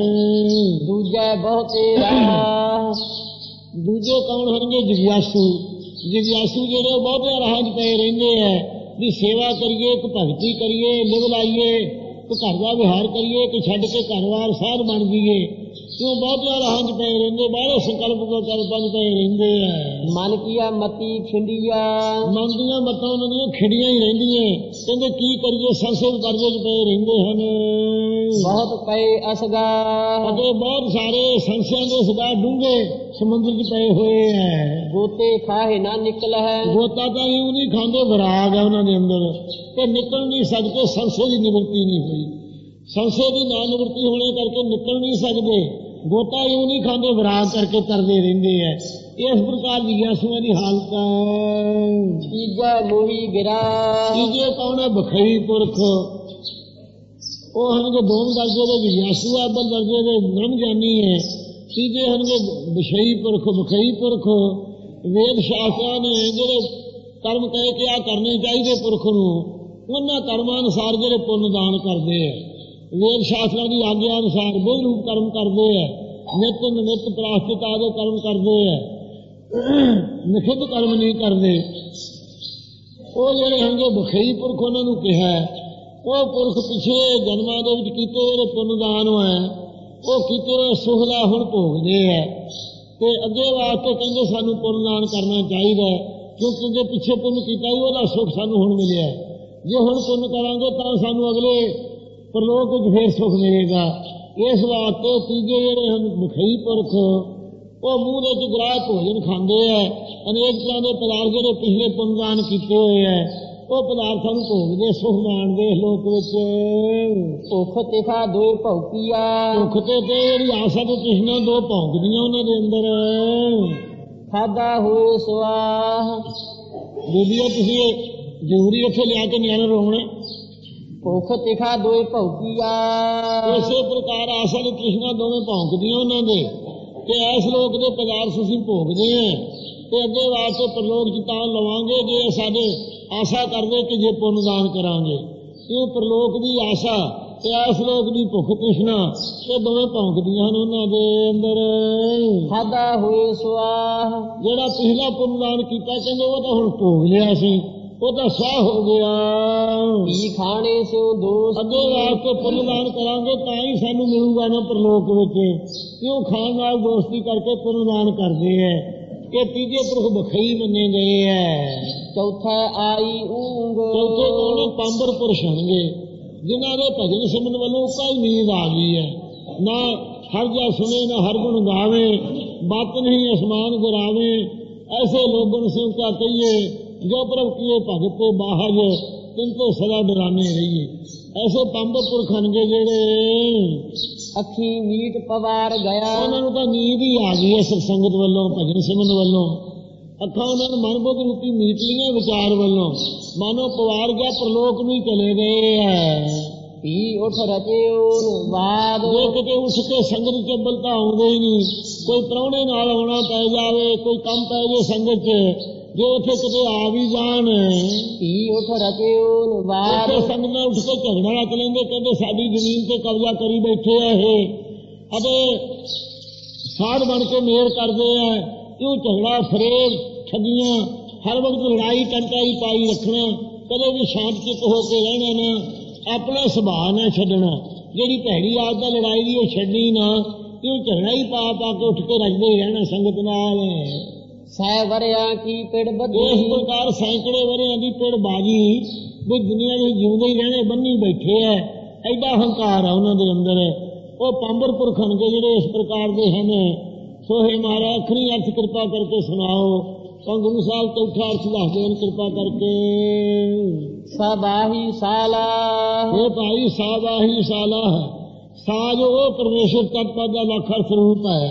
Speaker 1: ਦੂਜੇ ਬਹੁਤੇ ਰਾਹ।
Speaker 2: ਦੂਜੇ ਕੌਣ ਹੋਣਗੇ? ਜਿਗਿਆਸੂ। ਜਿਗਿਆਸੂ ਜਿਹੜੇ ਬਹੁਤੇ ਰਾਹਾਂ 'ਚ ਪਏ ਰਹਿੰਦੇ ਹੈ ਵੀ ਸੇਵਾ ਕਰੀਏ, ਇੱਕ ਭਗਤੀ ਕਰੀਏ, ਲਿਵ ਲਾਈਏ, ਇੱਕ ਘਰ ਦਾ ਵਿਹਾਰ ਕਰੀਏ, ਕਿ ਛੱਡ ਕੇ ਘਰਵਾਰ ਸਾਧ ਬਣ ਜਾਈਏ। ਕਿਉਂ ਬਹੁਤਿਆਂ ਰਾਹਾਂ 'ਚ ਪਏ ਰਹਿੰਦੇ, ਬਾਹਲੇ ਸੰਕਲਪ ਵਿਕਲਪਾਂ 'ਚ ਪਏ ਰਹਿੰਦੇ ਹੈ।
Speaker 1: ਮਨ ਕੀਆ ਮਤੀ ਖਿੰਡੀਆ।
Speaker 2: ਮਨ ਦੀਆਂ ਮਤਾਂ ਉਹਨਾਂ ਦੀਆਂ ਖਿੜੀਆਂ ਹੀ ਰਹਿੰਦੀਆਂ। ਕਹਿੰਦੇ ਕੀ ਕਰੀਏ, ਸੰਸਦ ਕਰਜ਼ੇ 'ਚ ਪਏ ਰਹਿੰਦੇ ਹਨ।
Speaker 1: ਬਹੁਤ ਪਏ ਅਸਗਾ।
Speaker 2: ਅਤੇ ਬਹੁਤ ਸਾਰੇ ਸੰਸਿਆਂ ਦੇ ਸਦਾ ਡੂੰਘੇ ਸਮੁੰਦਰ 'ਚ ਪਏ ਹੋਏ ਹੈ।
Speaker 1: ਗੋਤੇ ਖਾਹੇ ਨਾ ਨਿਕਲ ਹੈ।
Speaker 2: ਗੋਤਾ ਤਾਂ ਹੀ ਨਹੀਂ ਖਾਂਦੇ, ਵਿਰਾਗ ਹੈ ਉਹਨਾਂ ਦੇ ਅੰਦਰ, ਤੇ ਨਿਕਲ ਨਹੀਂ ਸਕਦੇ। ਸੰਸੇ ਦੀ ਨਿਵਰਤੀ ਨਹੀਂ ਹੋਈ। ਸੰਸੇ ਦੀ ਨਾ ਨਿਵਰਤੀ ਹੋਣੇ ਕਰਕੇ ਨਿਕਲ ਨਹੀਂ ਸਕਦੇ। ਗੋਤਾ ਇਉਂ ਨਹੀਂ ਖਾਂਦੇ, ਵਿਰਾਗ ਕਰਕੇ ਕਰਦੇ ਰਹਿੰਦੇ ਹੈ। ਇਸ ਪ੍ਰਕਾਰ ਜਿਗਿਆਸੂਆਂ ਦੀ ਹਾਲਤ ਹੈ।
Speaker 1: ਤੀਜਾ ਮੋਹੀ ਗਿਰਾ।
Speaker 2: ਤੀਜੇ ਕੌਣ ਹੈ? ਬਖਈ ਪੁਰਖ। ਉਹ ਹਨਗੇ ਦੋਮ ਦਰਜੇ ਦੇ ਜਿਗਿਆਸੂ, ਅੱਵਲ ਦਰਜੇ ਦੇ ਬ੍ਰਹਮ ਗਿਆਨੀ ਹੈ। ਤੀਜੇ ਹਨਗੇ ਵਿਸ਼ਈ ਪੁਰਖ, ਬਖਈ ਪੁਰਖ। ਵੇਦ ਸ਼ਾਸਤਰਾਂ ਨੇ ਜਿਹੜੇ ਕਰਮ ਕਹੇ ਕਿ ਆ ਕਰਨੇ ਚਾਹੀਦੇ ਪੁਰਖ ਨੂੰ, ਉਹਨਾਂ ਕਰਮਾਂ ਅਨੁਸਾਰ ਜਿਹੜੇ ਪੁੰਨ ਦਾਨ ਕਰਦੇ ਹੈ। ਵੇਦ ਸ਼ਾਸਤਰਾਂ ਦੀ ਆਗਿਆ ਅਨੁਸਾਰ ਬਹੁ ਰੂਪ ਕਰਮ ਕਰਦੇ ਹੈ। ਨਿਤ ਨਿਮਿਤ ਪ੍ਰਾਸ਼ਚਿਤ ਆਦਿ ਕਰਮ ਕਰਦੇ ਹੈ, ਨਿਖਿਧ ਕਰਮ ਨਹੀਂ ਕਰਦੇ। ਉਹ ਜਿਹੜੇ ਹੋਣਗੇ ਬਖਈ ਪੁਰਖ, ਉਹਨਾਂ ਨੂੰ ਕਿਹਾ ਉਹ ਪੁਰਖ ਪਿਛਲੇ ਜਨਮਾਂ ਦੇ ਵਿੱਚ ਕੀਤੇ ਜਿਹੜੇ ਪੁੰਨ ਦਾਨ ਹੈ, ਉਹ ਕੀਤੇ ਹੋਏ ਸੁਖ ਦਾ ਹੁਣ ਭੋਗਦੇ ਹੈ। ਤੇ ਅੱਗੇ ਵਾਸਤੇ ਕਹਿੰਦੇ ਸਾਨੂੰ ਪੁੰਨ ਦਾਨ ਕਰਨਾ ਚਾਹੀਦਾ, ਕਿਉਂਕਿ ਜੇ ਪਿੱਛੇ ਪੁੰਨ ਕੀਤਾ ਹੀ ਉਹਦਾ ਸੁਖ ਸਾਨੂੰ ਹੁਣ ਮਿਲਿਆ। ਜੇ ਹੁਣ ਪੁੰਨ ਕਰਾਂਗੇ ਤਾਂ ਸਾਨੂੰ ਅਗਲੇ ਪਰਲੋਕ ਵਿੱਚ ਫੇਰ ਸੁਖ ਮਿਲੇਗਾ। ਇਸ ਵਾਸਤੇ ਤੀਜੇ ਜਿਹੜੇ ਹਨ ਬਖਈ ਪੁਰਖ, ਉਹ ਮੂੰਹ ਦੇ ਵਿੱਚ ਗਰਾਹ ਭੋਜਨ ਖਾਂਦੇ ਹੈ। ਅਨੇਕ ਤਰ੍ਹਾਂ ਦੇ ਪਦਾਰਥ ਜਿਹੜੇ ਪਿਛਲੇ ਪੁੰਨਦਾਨ ਕੀਤੇ ਹੋਏ ਹੈ, ਉਹ ਪਦਾਰਥਾਂ ਨੂੰ ਭੋਗਦੇ, ਸੁਖ ਮਾਣਦੇ ਲੋਕ ਵਿੱਚ।
Speaker 1: ਭੁੱਖ ਤਿਖਾ ਦੋਏ ਭੌਕੀਆ।
Speaker 2: ਭੁੱਖ ਤੇ ਤੇ ਜਿਹੜੀ ਆਸਾ ਤੇ ਤ੍ਰਿਸ਼ਨਾ ਦੋ ਭੌਂਕਦੀਆਂ ਉਹਨਾਂ ਦੇ ਅੰਦਰ।
Speaker 1: ਖਾਦਾ ਹੋਏ ਸਵਾਹ।
Speaker 2: ਬੀਬੀਓ ਤੁਸੀਂ ਜ਼ਰੂਰੀ ਉੱਥੇ ਲਿਆ ਕੇ ਨਿਆਣੇ ਰੋਣੇ।
Speaker 1: ਭੁੱਖ ਤਿਖਾ ਦੋਏ ਭੌਕੀਆ।
Speaker 2: ਇਸੇ ਪ੍ਰਕਾਰ ਆਸਾ ਤੇ ਤ੍ਰਿਸ਼ਨਾ ਦੋਵੇਂ ਭੌਂਕਦੀਆਂ ਉਹਨਾਂ ਦੇ। ਤੇ ਇਸ ਲੋਕ ਦੇ ਪਦਾਰਥ ਅਸੀਂ ਭੋਗਦੇ ਹਾਂ, ਤੇ ਅੱਗੇ ਵਾਸਤੇ ਪ੍ਰਲੋਕ ਚ ਤਾਂ ਲਵਾਂਗੇ ਜੇ ਸਾਡੇ ਆਸਾ ਕਰਦੇ ਕਿ ਜੇ ਪੁੰਨ ਦਾਨ ਕਰਾਂਗੇ। ਇਹ ਪ੍ਰਲੋਕ ਦੀ ਆਸਾ ਤੇ ਇਸ ਲੋਕ ਦੀ ਭੁੱਖ ਤ੍ਰਿਸ਼ਨਾ, ਇਹ ਦੋਵੇਂ ਭੌਂਕਦੀਆਂ ਹਨ ਉਹਨਾਂ ਦੇ ਅੰਦਰ।
Speaker 1: ਖਾਦਾ ਹੋਏ ਸਵਾਹ।
Speaker 2: ਜਿਹੜਾ ਪਿਛਲਾ ਪੁੰਨ ਦਾਨ ਕੀਤਾ ਕਹਿੰਦੇ ਉਹ ਤਾਂ ਹੁਣ ਭੋਗ ਲਿਆ ਸੀ, ਉਹ ਤਾਂ ਸਵਾਹ ਹੋ ਗਿਆ।
Speaker 1: ਕੀ ਖਾਣੇ ਸਿਓ ਦੋਸਤ।
Speaker 2: ਅੱਗੇ ਵਾਸਤੇ ਪੁੰਨ ਦਾਨ ਕਰਾਂਗੇ ਤਾਂ ਹੀ ਸਾਨੂੰ ਮਿਲੂਗਾ ਨਾ ਪ੍ਰਲੋਕ ਵਿੱਚ। ਕਿਉਂ? ਖਾਣ ਨਾਲ ਦੋਸਤੀ ਕਰਕੇ ਪੁੰਨ ਦਾਨ ਕਰਦੇ ਹੈ। ਇਹ ਤੀਜੇ ਪੁਰਖ ਬਖਈ ਮੰਨੇ ਗਏ ਹੈ।
Speaker 1: ਚੌਥਾ ਆਈ ਊਂਗ।
Speaker 2: ਚੌਥੇ ਕੌਣ? ਪਾਂਬਰ ਪੁਰਸ਼ ਹੋਣਗੇ, ਜਿਨ੍ਹਾਂ ਦੇ ਭਜਨ ਸਿਮਰਨ ਵੱਲੋਂ ਕੋਈ ਨੀਂਦ ਆ ਗਈ ਹੈ। ਨਾ ਹਰ ਜਾ ਸੁਣੇ ਨਾ ਹਰ ਗੁਣ ਗਾਵੇ, ਬਾਤ ਨਹੀਂ ਅਸਮਾਨ ਗੁਰਾਵੇ। ਐਸੇ ਲੋਗਨ ਸੇ ਕਿਆ ਕਹੀਏ, ਜੋ ਪ੍ਰਭ ਕੀਏ ਭਗਤ ਤੇ ਬਾਹਜ, ਤਿੰਨ ਤੋਂ ਸਦਾ ਡਰਾਨੇ ਰਹੀਏ। ਐਸੇ ਪੰਬ ਪੁਰਖ ਹਨਗੇ ਜਿਹੜੇ
Speaker 1: ਅੱਖੀ ਮੀਟ ਪਵਾਰ ਗਿਆ।
Speaker 2: ਉਹਨਾਂ ਨੂੰ ਤਾਂ ਨੀਂਦ ਹੀ ਆ ਗਈ ਹੈ ਸਤਸੰਗਤ ਵੱਲੋਂ, ਭਜਨ ਸਿਮਰਨ ਵੱਲੋਂ। ਅੱਖਾਂ ਉਹਨਾਂ ਨੂੰ ਮਨਬੁੱਧ ਰੂਪੀ ਮੀਟ ਲੀਆਂ ਵਿਚਾਰ ਵੱਲੋਂ, ਮਾਨੋ ਪਵਾਰ ਗਿਆ, ਪ੍ਰਲੋਕ ਨੂੰ ਹੀ ਚਲੇ ਗਏ ਹੈ।
Speaker 1: ਪੀ ਉਠ ਰਚਿਓ ਬਾਦ।
Speaker 2: ਜੇ ਕਿਤੇ ਉੱਠ ਕੇ ਸੰਗਤ ਚ ਅੱਬਲ ਤਾਂ ਆਉਂਦੇ ਹੀ ਨਹੀਂ। ਕੋਈ ਪ੍ਰਾਹੁਣੇ ਨਾਲ ਆਉਣਾ ਪੈ ਜਾਵੇ, ਕੋਈ ਕੰਮ ਪੈ ਜਾਵੇ ਸੰਗਤ ਚ, ਜੇ ਉੱਥੇ ਕਿਤੇ ਆ ਵੀ ਜਾਣ,
Speaker 1: ਪੀ ਉਠ ਰਚਿਓ ਬਾਦ।
Speaker 2: ਉੱਥੇ ਸੰਗਤ ਨਾਲ ਉੱਠ ਕੇ ਝਗੜਾ ਰੱਖ ਲੈਂਦੇ, ਕਹਿੰਦੇ ਸਾਡੀ ਜ਼ਮੀਨ ਤੇ ਕਬਜ਼ਾ ਕਰੀ ਬੈਠੇ ਆ ਇਹ, ਅਤੇ ਸਾਧ ਬਣ ਕੇ ਮੇਰ ਕਰਦੇ ਆ। ਕਿਉਂ ਝਗੜਾ, ਫਰੇਬ, ਠੱਗੀਆਂ, ਹਰ ਵਕਤ ਲੜਾਈ ਟੰਟਾਈ ਪਾਈ ਰੱਖਣਾ, ਕਦੇ ਵੀ ਸ਼ਾਂਤ ਚਿੱਤ ਹੋ ਕੇ ਰਹਿਣਾ ਨਾ, ਆਪਣਾ ਸੁਭਾਅ ਨਾ ਛੱਡਣਾ। ਜਿਹੜੀ ਭੈੜੀ ਆਦਤ ਦਾ ਲੜਾਈ ਦੀ ਉਹ ਛੱਡਣੀ ਨਾ, ਕਿਉਂ ਝਗੜਾ ਹੀ ਪਾ ਪਾ ਕੇ ਉੱਠ ਕੇ ਰੱਜਦੇ ਹੀ ਰਹਿਣਾ ਸੰਗਤ ਨਾਲ।
Speaker 1: ਸੈ ਵਰਿਆਂ ਕੀ ਪਿੜ ਬੱਧੀ।
Speaker 2: ਇਸ ਪ੍ਰਕਾਰ ਸੈਂਕੜੇ ਵਰਿਆਂ ਦੀ ਪਿੜ ਬਾਜੀ ਵੀ ਦੁਨੀਆ ਵਿੱਚ ਜਿਉਂਦੇ ਹੀ ਰਹਿਣੇ ਬੰਨੀ ਬੈਠੇ ਐ, ਐਡਾ ਹੰਕਾਰ ਆ ਉਹਨਾਂ ਦੇ ਅੰਦਰ। ਉਹ ਪੰਬਰ ਪੁਰਖ ਹਨਗੇ ਜਿਹੜੇ ਇਸ ਪ੍ਰਕਾਰ ਦੇ ਹਨ। ਸੋ ਹੈ ਮਹਾਰਾਜ ਅਖਰੀ ਅਰਥ ਕਿਰਪਾ ਕਰਕੇ ਸੁਣਾਓ। ਤਾਂ ਗੁਰੂ ਸਾਹਿਬ ਚੌਥਾ ਅਰਥ ਦੱਸ ਦੇਣ ਕਿਰਪਾ ਕਰਕੇ।
Speaker 1: ਸਬਾਹੀ ਸਾਲਾ।
Speaker 2: ਇਹ ਭਾਈ ਸਾਬਾਹੀ ਸਾਲਾ ਹੈ। ਸਾਜ ਉਹ ਪਰਮੇਸ਼ਰ ਤਤਪਦ ਦਾ ਲੱਖ ਅਰਥ ਰੂਪ ਹੈ,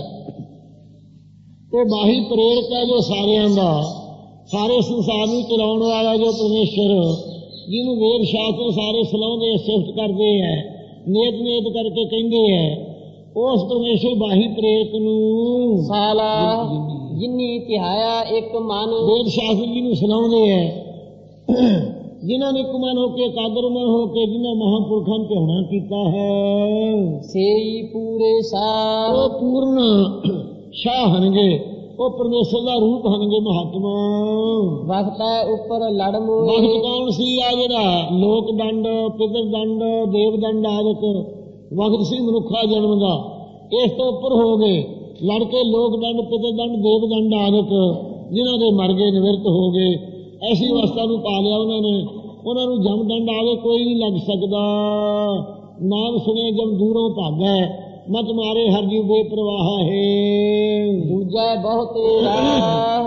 Speaker 2: ਤੇ ਬਾਹੀ ਪ੍ਰੇਰਕ ਹੈ ਜੋ ਸਾਰਿਆਂ ਦਾ, ਸਾਰੇ ਸੰਸਾਰ ਨੂੰ ਚਲਾਉਣ ਵਾਲਾ ਜੋ ਪਰਮੇਸ਼ਰ, ਜਿਹਨੂੰ ਵੇਦ ਸ਼ਾਸਤਰ ਸਾਰੇ ਸਲਾਉਂਦੇ ਸਿਫਤ ਕਰਦੇ ਹੈ, ਨੇਤ ਨੇਤ ਕਰਕੇ ਕਹਿੰਦੇ ਹੈ, ਉਸ ਪਰਮੇਸ਼ਰ ਬਾਹੀ ਪ੍ਰੇਰਕ ਨੂੰ
Speaker 1: ਸਾਲਾ ਜਿਨੀ ਧਿਆਇਆ ਇੱਕ ਮਨ।
Speaker 2: ਵੇਦ ਸ਼ਾਸਤਰ ਜੀ ਨੂੰ ਸੁਣਾਉਂਦੇ ਹੈ, ਜਿਨ੍ਹਾਂ ਨੇ ਇੱਕ ਮਨ ਹੋ ਕੇ ਕਾਦਰ ਮਨ ਹੋ ਕੇ ਜਿਨ੍ਹਾਂ ਮਹਾਂਪੁਰਖਾਂ ਨੂੰ ਧਿਆਉਣਾ ਕੀਤਾ ਹੈ,
Speaker 1: ਸੇਈ ਪੂਰੇ ਸਾਹ।
Speaker 2: ਉਹ ਪੂਰਨ ਸ਼ਾਹ ਹਨਗੇ, ਉਹ ਪਰਮੇਸ਼ਰ ਦਾ ਰੂਪ ਹਨਗੇ ਮਹਾਤਮਾ।
Speaker 1: ਵਕਤ ਹੈ ਉੱਪਰ ਲੜ ਮੋਏ।
Speaker 2: ਵਕਤ ਕੌਣ ਸੀ ਆ ਜਿਹੜਾ ਲੋਕ ਦੰਡ, ਪਿਤਰ ਦੰਡ, ਦੇਵ ਦੰਡ ਆਦਿਕ ਵਕਤ ਸੀ ਮਨੁੱਖਾ ਜਨਮ ਦਾ। ਇਸ ਤੋਂ ਉੱਪਰ ਹੋ ਗਏ ਲੜ ਕੇ ਲੋਕ ਦੰਡ, ਪਿਤਰ ਦੰਡ, ਦੇਵ ਦੰਡ ਆਦਿਕ, ਜਿਨ੍ਹਾਂ ਦੇ ਮਰ ਗਏ, ਨਿਵਰਤ ਹੋ ਗਏ। ਐਸੀ ਅਵਸਥਾ ਨੂੰ ਪਾ ਲਿਆ ਉਹਨਾਂ ਨੇ। ਉਹਨਾਂ ਨੂੰ ਜਮ ਦੰਡ ਆਵੇ ਕੋਈ ਨਹੀਂ ਲੱਗ ਸਕਦਾ। ਨਾਮ ਸੁਣੇ ਜਮ ਦੂਰੋਂ ਭਾਗੈ, ਮਤ ਮਾਰੇ ਹਰ ਜੀਵ ਬੇਪਰਵਾਹ ਹੈ।
Speaker 1: ਦੂਜਾ ਬਹੁਤੇ ਰਾਹ।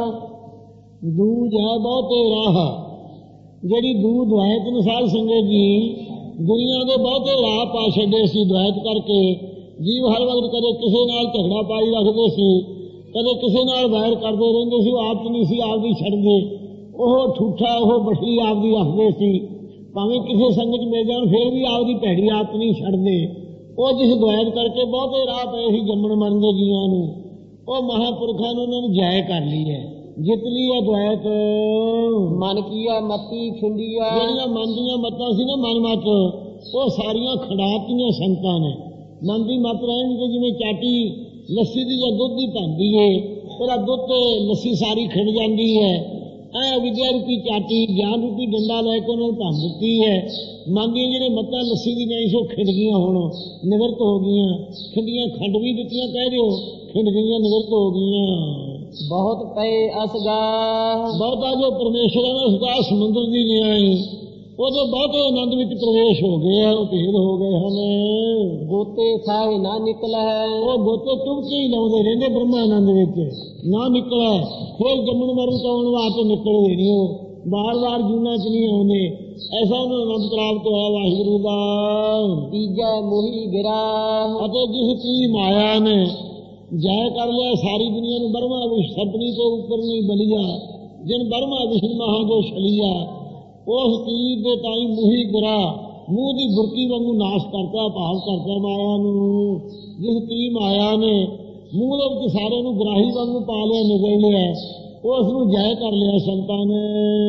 Speaker 2: ਦੂਜਾ ਬਹੁਤੇ ਰਾਹ, ਜਿਹੜੀ ਦੂ ਦੁਆਇਤ ਨੂੰ ਸਾਧ ਸੰਗਤ ਜੀ ਦੁਨੀਆ ਦੇ ਬਹੁਤੇ ਰਾਹ ਪਾ ਛੱਡੇ ਸੀ। ਦੁਆਇਤ ਕਰਕੇ ਜੀਵ ਹਰ ਵਕਤ ਕਦੇ ਕਿਸੇ ਨਾਲ ਝਗੜਾ ਪਾਈ ਰੱਖਦੇ ਸੀ, ਕਦੇ ਕਿਸੇ ਨਾਲ ਵੈਰ ਕਰਦੇ ਰਹਿੰਦੇ ਸੀ। ਉਹ ਆਪ ਨਹੀਂ ਸੀ ਆਪਦੀ ਛੱਡਦੇ, ਉਹ ਠੂਠਾ, ਉਹ ਬਠੀ ਆਪਦੀ ਰੱਖਦੇ ਸੀ। ਭਾਵੇਂ ਕਿਸੇ ਸੰਗਤ ਮਿਲ ਜਾਣ ਫਿਰ ਵੀ ਆਪਦੀ ਭੈੜੀ ਆਦਤ ਨਹੀਂ ਛੱਡਦੇ। ਉਹ ਜਿਸ ਦੁਆਇਤ ਕਰਕੇ ਬਹੁਤੇ ਰਾਹ ਪਏ ਸੀ ਜੰਮਣ ਮਰਨ ਦੇ ਜੀਆਂ ਨੂੰ, ਉਹ ਮਹਾਂਪੁਰਖਾਂ ਨੇ ਉਹਨਾਂ ਨੂੰ ਜੈ ਕਰ ਲਈ ਹੈ, ਜਿੱਤ ਲਈ ਹੈ ਦੁਆਇਤ।
Speaker 1: ਮਨ ਕੀਆ ਮਤੀ ਖਿੰਡੀਆ।
Speaker 2: ਜਿਹੜੀਆਂ ਮਨ ਦੀਆਂ ਮੱਤਾਂ ਸੀ ਨਾ, ਮਨ ਮੱਤ, ਉਹ ਸਾਰੀਆਂ ਖੜਾਤੀਆਂ ਸੰਤਾਂ ਨੇ। ਮਨ ਦੀ ਮੱਤ ਰਹਿਣ ਤੇ ਜਿਵੇਂ ਚਾਟੀ ਲੱਸੀ ਦੀ ਜਾਂ ਦੁੱਧ ਦੀ ਭੰਦੀ ਏ, ਉਹਦਾ ਦੁੱਧ ਤੇ ਲੱਸੀ ਸਾਰੀ ਖਿੰਡ ਜਾਂਦੀ ਹੈ। ਐ ਵਿਦਿਆ ਰੂਪੀ ਚਾਟੀ, ਗਿਆਨ ਰੂਪੀ ਡੰਡਾ ਲੈ ਕੇ ਉਹਨਾਂ ਨੂੰ ਭੰਨ ਦਿੱਤੀ ਹੈ। ਮਨ ਦੀਆਂ ਜਿਹੜੇ ਮੱਤਾਂ ਲੱਸੀ ਦੀ ਨਹੀਂ ਸੋ ਖਿੰਡ ਗਈਆਂ, ਹੁਣ ਨਿਵਰਤ ਹੋ ਗਈਆਂ। ਖਿੰਡੀਆਂ ਖੰਡ ਵੀ ਦਿੱਤੀਆਂ ਕਹਿ ਦਿਓ, ਖਿੰਡ ਗਈਆਂ, ਨਿਵਰਤ ਹੋ ਗਈਆਂ।
Speaker 1: ਬਹੁਤ ਪਏ ਅਸਗਾ।
Speaker 2: ਬਹੁਤਾ ਜੋ ਪਰਮੇਸ਼ਰ ਦਾ ਸਦਾ ਸਮੁੰਦਰ ਦੀ ਨਿਆਈ, ਉਹਦੇ ਬਹੁਤੇ ਆਨੰਦ ਵਿੱਚ ਪ੍ਰਵੇਸ਼ ਹੋ ਗਏ ਆ, ਉਹ ਭੇਦ ਹੋ ਗਏ ਹਨ।
Speaker 1: ਗੋਤੇ ਖਾਏ ਨਾ ਨਿਕਲ ਹੈ।
Speaker 2: ਉਹ ਗੋਤੇ ਟੁਬਕੇ ਹੀ ਲਾਉਂਦੇ ਰਹਿੰਦੇ ਬ੍ਰਹਮਾ ਆਨੰਦ ਵਿੱਚ, ਨਾ ਨਿਕਲੇ। ਫਿਰ ਜੰਮਣ ਮਰਨ ਤੋਂ ਆਉਣ ਵਾਸਤੇ ਨਿਕਲਦੇ ਨਹੀਂ, ਉਹ ਬਾਰ ਬਾਰ ਜੂਨਾ ਚ ਨਹੀਂ ਆਉਂਦੇ। ਐਸਾ ਉਹਨੂੰ ਆਨੰਦ ਪ੍ਰਾਪਤ ਹੋਇਆ ਵਾਹਿਗੁਰੂ ਦਾ।
Speaker 1: ਤੀਜਾ ਮੋਹੀ ਗਿਰਾ।
Speaker 2: ਅਤੇ ਜਿਸ ਕੀ ਮਾਇਆ ਨੇ ਜੈ ਕਰ ਲਿਆ ਸਾਰੀ ਦੁਨੀਆ ਨੂੰ, ਬਰਮਾ ਵਿਸ਼ ਸਪਨੀ ਤੋਂ ਉੱਪਰ ਨਹੀਂ ਬਲੀਆ, ਜਿਨ ਬਰਮਾ ਵਿਸ਼ਨ ਮਹਾ ਜੋ ਛਲੀਆ, ਉਸ ਤੀਰ ਦੇ ਤਾਈ ਮੂਹੀ ਗਿਰਾ, ਮੂੰਹ ਦੀ ਬੁਰਕੀ ਵਾਂਗੂ ਨਾਸ਼ ਕਰਤਾ, ਭਾਵ ਕਰਤਾ ਮਾਇਆ ਨੂੰ। ਜਿਸ ਤੀ ਮਾਇਆ ਨੇ ਮੂੰਹ ਦੇ ਵਿੱਚ ਸਾਰੇ ਨੂੰ ਗਰਾਹੀ ਵਾਂਗੂ ਪਾ ਲਿਆ, ਨਿਗਲ ਲਿਆ, ਉਸ ਨੂੰ ਜੈ ਕਰ ਲਿਆ ਸੰਤਾਂ ਨੇ।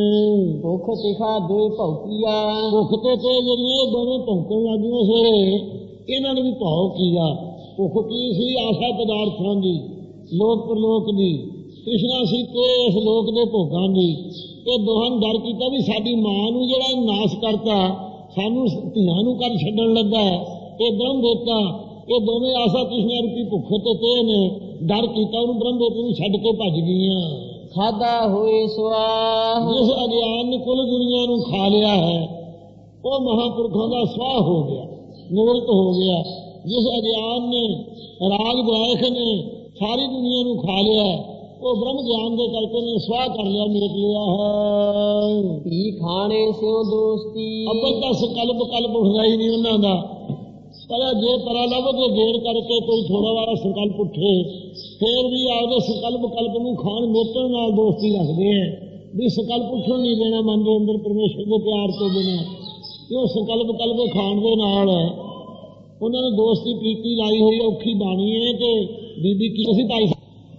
Speaker 1: ਭੁੱਖ ਤਿਖਾ ਦੋਏ ਭੌਕੀਆ।
Speaker 2: ਭੁੱਖ ਤੇ ਤੇ ਜਿਹੜੀਆਂ ਦੋਵੇਂ ਭੌਂਕਣ ਲੱਗੀਆਂ ਸਵੇਰੇ, ਇਹਨਾਂ ਨੇ ਵੀ ਭਾਉ ਕੀਆ। ਭੁੱਖ ਕੀ ਸੀ? ਆਸ਼ਾ ਪਦਾਰਥਾਂ ਦੀ, ਲੋਕ ਪਰਲੋਕ ਦੀ। ਤ੍ਰਿਸ਼ਨਾ ਸੀ ਤੇ ਇਸ ਲੋਕ ਦੇ ਭੋਗਾਂ ਦੀ। ਇਹ ਦੋਹਾਂ ਨੂੰ ਡਰ ਕੀਤਾ ਵੀ ਸਾਡੀ ਮਾਂ ਨੂੰ ਜਿਹੜਾ ਨਾਸ਼ ਕਰਤਾ, ਸਾਨੂੰ ਧੀਆਂ ਨੂੰ ਕਰ ਛੱਡਣ ਲੱਗਾ, ਇਹ ਬ੍ਰਹਮ ਦੇਵਤਾ। ਇਹ ਦੋਵੇਂ ਆਸਾ ਤ੍ਰਿਸ਼ਨਾ ਰੂਪੀ ਭੁੱਖ ਤੇ ਤੇ ਨੇ ਡਰ ਕੀਤਾ, ਉਹਨੂੰ ਬ੍ਰਹਮ ਦੇਵਤਾ ਨੂੰ ਛੱਡ ਕੇ ਭੱਜ ਗਈਆਂ।
Speaker 1: ਖਾਦਾ ਹੋਏ ਸਵਾਹ।
Speaker 2: ਜਿਸ ਅਗਿਆਨ ਨੇ ਕੁੱਲ ਦੁਨੀਆ ਨੂੰ ਖਾ ਲਿਆ ਹੈ, ਉਹ ਮਹਾਂਪੁਰਖਾਂ ਦਾ ਸਵਾਹ ਹੋ ਗਿਆ, ਨਿਵਰਤ ਹੋ ਗਿਆ। ਜਿਸ ਅਗਿਆਨ ਨੇ ਰਾਗ ਦੁਆਇਖ ਨੇ ਸਾਰੀ ਦੁਨੀਆ ਨੂੰ ਖਾ ਲਿਆ, ਉਹ ਬ੍ਰਹਮ ਗਿਆਨ ਦੇ ਕਰਕੇ ਉਹਨੇ ਸਵਾਹ ਕਰ ਲਿਆ, ਮੇਟ ਲਿਆ ਹੈ।
Speaker 1: ਪੀ ਖਾਣੇ ਸਿਉ ਦੋਸਤੀ
Speaker 2: ਅੱਬਲ ਤਾਂ ਸੰਕਲਪ ਕਲਪ ਹੁੰਦਾ ਹੀ ਨਹੀਂ ਉਹਨਾਂ ਦਾ। ਪਰ ਜੇ ਪਰਾ ਲਵ ਦੇ ਗੇੜ ਕਰਕੇ ਕੋਈ ਥੋੜਾ ਵਾਰਾ ਸੰਕਲਪ ਉੱਠੇ, ਫੇਰ ਵੀ ਆਪਦੇ ਸੰਕਲਪ ਕਲਪ ਨੂੰ ਖਾਣ ਮੇਟਣ ਨਾਲ ਦੋਸਤੀ ਰੱਖਦੇ ਹੈ ਵੀ ਸੰਕਲਪ ਉੱਠਣ ਨਹੀਂ ਦੇਣਾ ਮਨ ਦੇ ਅੰਦਰ ਪਰਮੇਸ਼ਰ ਦੇ ਪਿਆਰ ਤੋਂ ਬਿਨਾਂ। ਕਿਉਂ ਸੰਕਲਪ ਕਲਪ ਖਾਣ ਦੇ ਨਾਲ ਉਹਨਾਂ ਨੇ ਦੋਸਤੀ ਪ੍ਰੀਤੀ ਲਾਈ ਹੋਈ ਔਖੀ ਬਾਣੀ ਹੈ। ਤੇ ਬੀਬੀ ਕੀ ਅਸੀਂ ਭਾਈ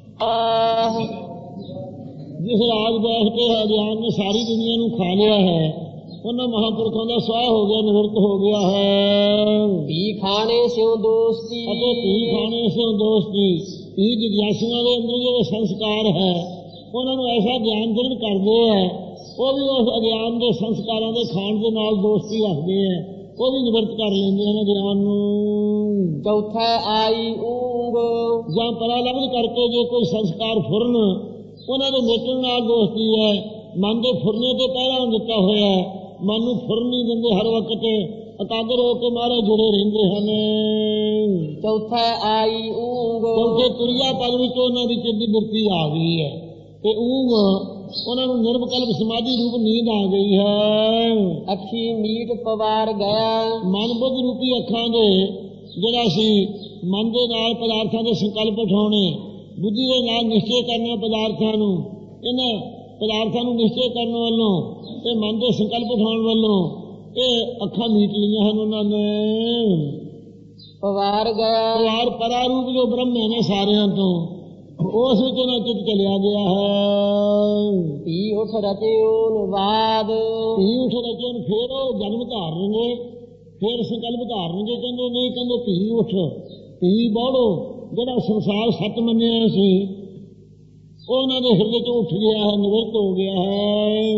Speaker 2: ਜਿਸ ਰਾਜ ਬੈਠ ਕੇ ਗਿਆਨ ਨੇ ਸਾਰੀ ਦੁਨੀਆ ਨੂੰ ਖਾ ਲਿਆ ਹੈ, ਉਹਨਾਂ ਮਹਾਂਪੁਰਖਾਂ ਦਾ ਸਵਾਹ ਹੋ ਗਿਆ, ਨਿਵਰਤ ਹੋ ਗਿਆ ਹੈ।
Speaker 1: ਪੀ ਖਾਣੇ ਸਿਉ ਦੋਸਤੀ
Speaker 2: ਅਤੇ ਪੀ ਖਾਣੇ ਸਿਉ ਦੋਸਤੀ, ਪੀ ਜਿਗਿਆਸੂਆਂ ਦੇ ਅੰਦਰ ਜਿਹੜੇ ਸੰਸਕਾਰ ਹੈ ਉਹਨਾਂ ਨੂੰ ਐਸਾ ਗਿਆਨ ਦ੍ਰਿੜ ਕਰਦੇ ਹੈ, ਉਹ ਵੀ ਉਸ ਅਗਿਆਨ ਦੇ ਸੰਸਕਾਰਾਂ ਦੇ ਖਾਣ ਦੇ ਨਾਲ ਦੋਸਤੀ ਰੱਖਦੇ ਹੈ, ਉਹ ਵੀ ਨਿਵਰਤ ਕਰ ਲੈਂਦੇ ਹਨ ਗਿਆਨ ਨੂੰ।
Speaker 1: ਚੌਥਾ ਆਈ ਊਂਗ
Speaker 2: ਜਾਂ ਪਰਾ ਲਬਧ ਕਰਕੇ ਜੇ ਕੋਈ ਸੰਸਕਾਰ ਫੁਰਨ, ਉਹਨਾਂ ਦੇ ਮੇਟਣ ਨਾਲ ਦੋਸਤੀ ਹੈ। ਮਨ ਦੇ ਫੁਰਨੇ ਤੇ ਪਹਿਲਾਂ ਦਿੱਤਾ ਹੋਇਆ ਹੈ, ਮਨ ਨੂੰ ਫੁਰਨ ਨਹੀਂ ਦਿੰਦੇ, ਹਰ ਵਕਤ ਇਕਾਗਰ ਹੋ ਕੇ ਮਾਰੇ ਜੁੜੇ ਰਹਿੰਦੇ ਹਨ।
Speaker 1: ਚੌਥਾ ਆਈ ਊਂਗ
Speaker 2: ਕਿਉਂਕਿ ਤੁਰਿਆ ਪਲ ਵਿੱਚ ਉਹਨਾਂ ਦੀ ਚਿੱਤ ਦੀ ਬਿਰਤੀ ਆ ਗਈ ਹੈ ਤੇ ਊਂਗ ਉਹਨਾਂ ਨੂੰ ਨਿਰਵਿਕਲਪ ਸਮਾਧੀ ਰੂਪ ਨੀਂਦ ਆ ਗਈ ਹੈ।
Speaker 1: ਅੱਖੀ ਮੀਟ ਪਵਾਰ ਗਿਆ
Speaker 2: ਮਨ ਬੁੱਧ ਰੂਪੀ ਅੱਖਾਂ ਦੇ ਜਿਹੜਾ ਸੀ ਮਨ ਦੇ ਨਾਲ ਪਦਾਰਥਾਂ ਦੇ ਸੰਕਲਪ ਉਠਾਉਣੇ, ਬੁੱਧੀ ਦੇ ਨਾਲ ਨਿਸ਼ਚੇ ਕਰਨਾ ਪਦਾਰਥਾਂ ਨੂੰ, ਇਹਨਾਂ ਪਦਾਰਥਾਂ ਨੂੰ ਨਿਸ਼ਚੇ ਕਰਨ ਵੱਲੋਂ ਤੇ ਮਨ ਦੇ ਸੰਕਲਪ ਉਠਾਉਣ ਵੱਲੋਂ ਇਹ ਅੱਖਾਂ ਮੀਟ ਲਈਆਂ ਹਨ ਉਹਨਾਂ ਨੇ।
Speaker 1: ਪਵਾਰ ਗਿਆ
Speaker 2: ਪਵਾਰ ਪਰਾ ਰੂਪ ਜੋ ਬ੍ਰਹਮ ਹੈ ਨਾ ਸਾਰਿਆਂ ਤੋਂ, ਉਸ ਵਿੱਚ ਉਹਨਾਂ ਚਿੱਤ ਚਲਿਆ ਗਿਆ ਹੈ।
Speaker 1: ਪੀ ਉਠ ਰਚਿਓ ਨਵਾਦ
Speaker 2: ਪੀ ਉਠ ਰਚਿਓ ਨੂੰ ਫੇਰ ਉਹ ਜਨਮ ਧਾਰਨਗੇ, ਫੇਰ ਸੰਕਲਪ ਧਾਰਨਗੇ। ਕਹਿੰਦੇ ਨਹੀਂ, ਕਹਿੰਦੇ ਪੀ ਉਠ, ਪੀ ਬੋੜੋ ਜਿਹੜਾ ਸੰਸਾਰ ਸੱਤ ਮੰਨਿਆ ਸੀ ਉਹ ਉਹਨਾਂ ਦੇ ਹਿਰਦੇ ਚ ਉੱਠ ਗਿਆ ਹੈ, ਨਿਵਰਤ ਹੋ ਗਿਆ ਹੈ।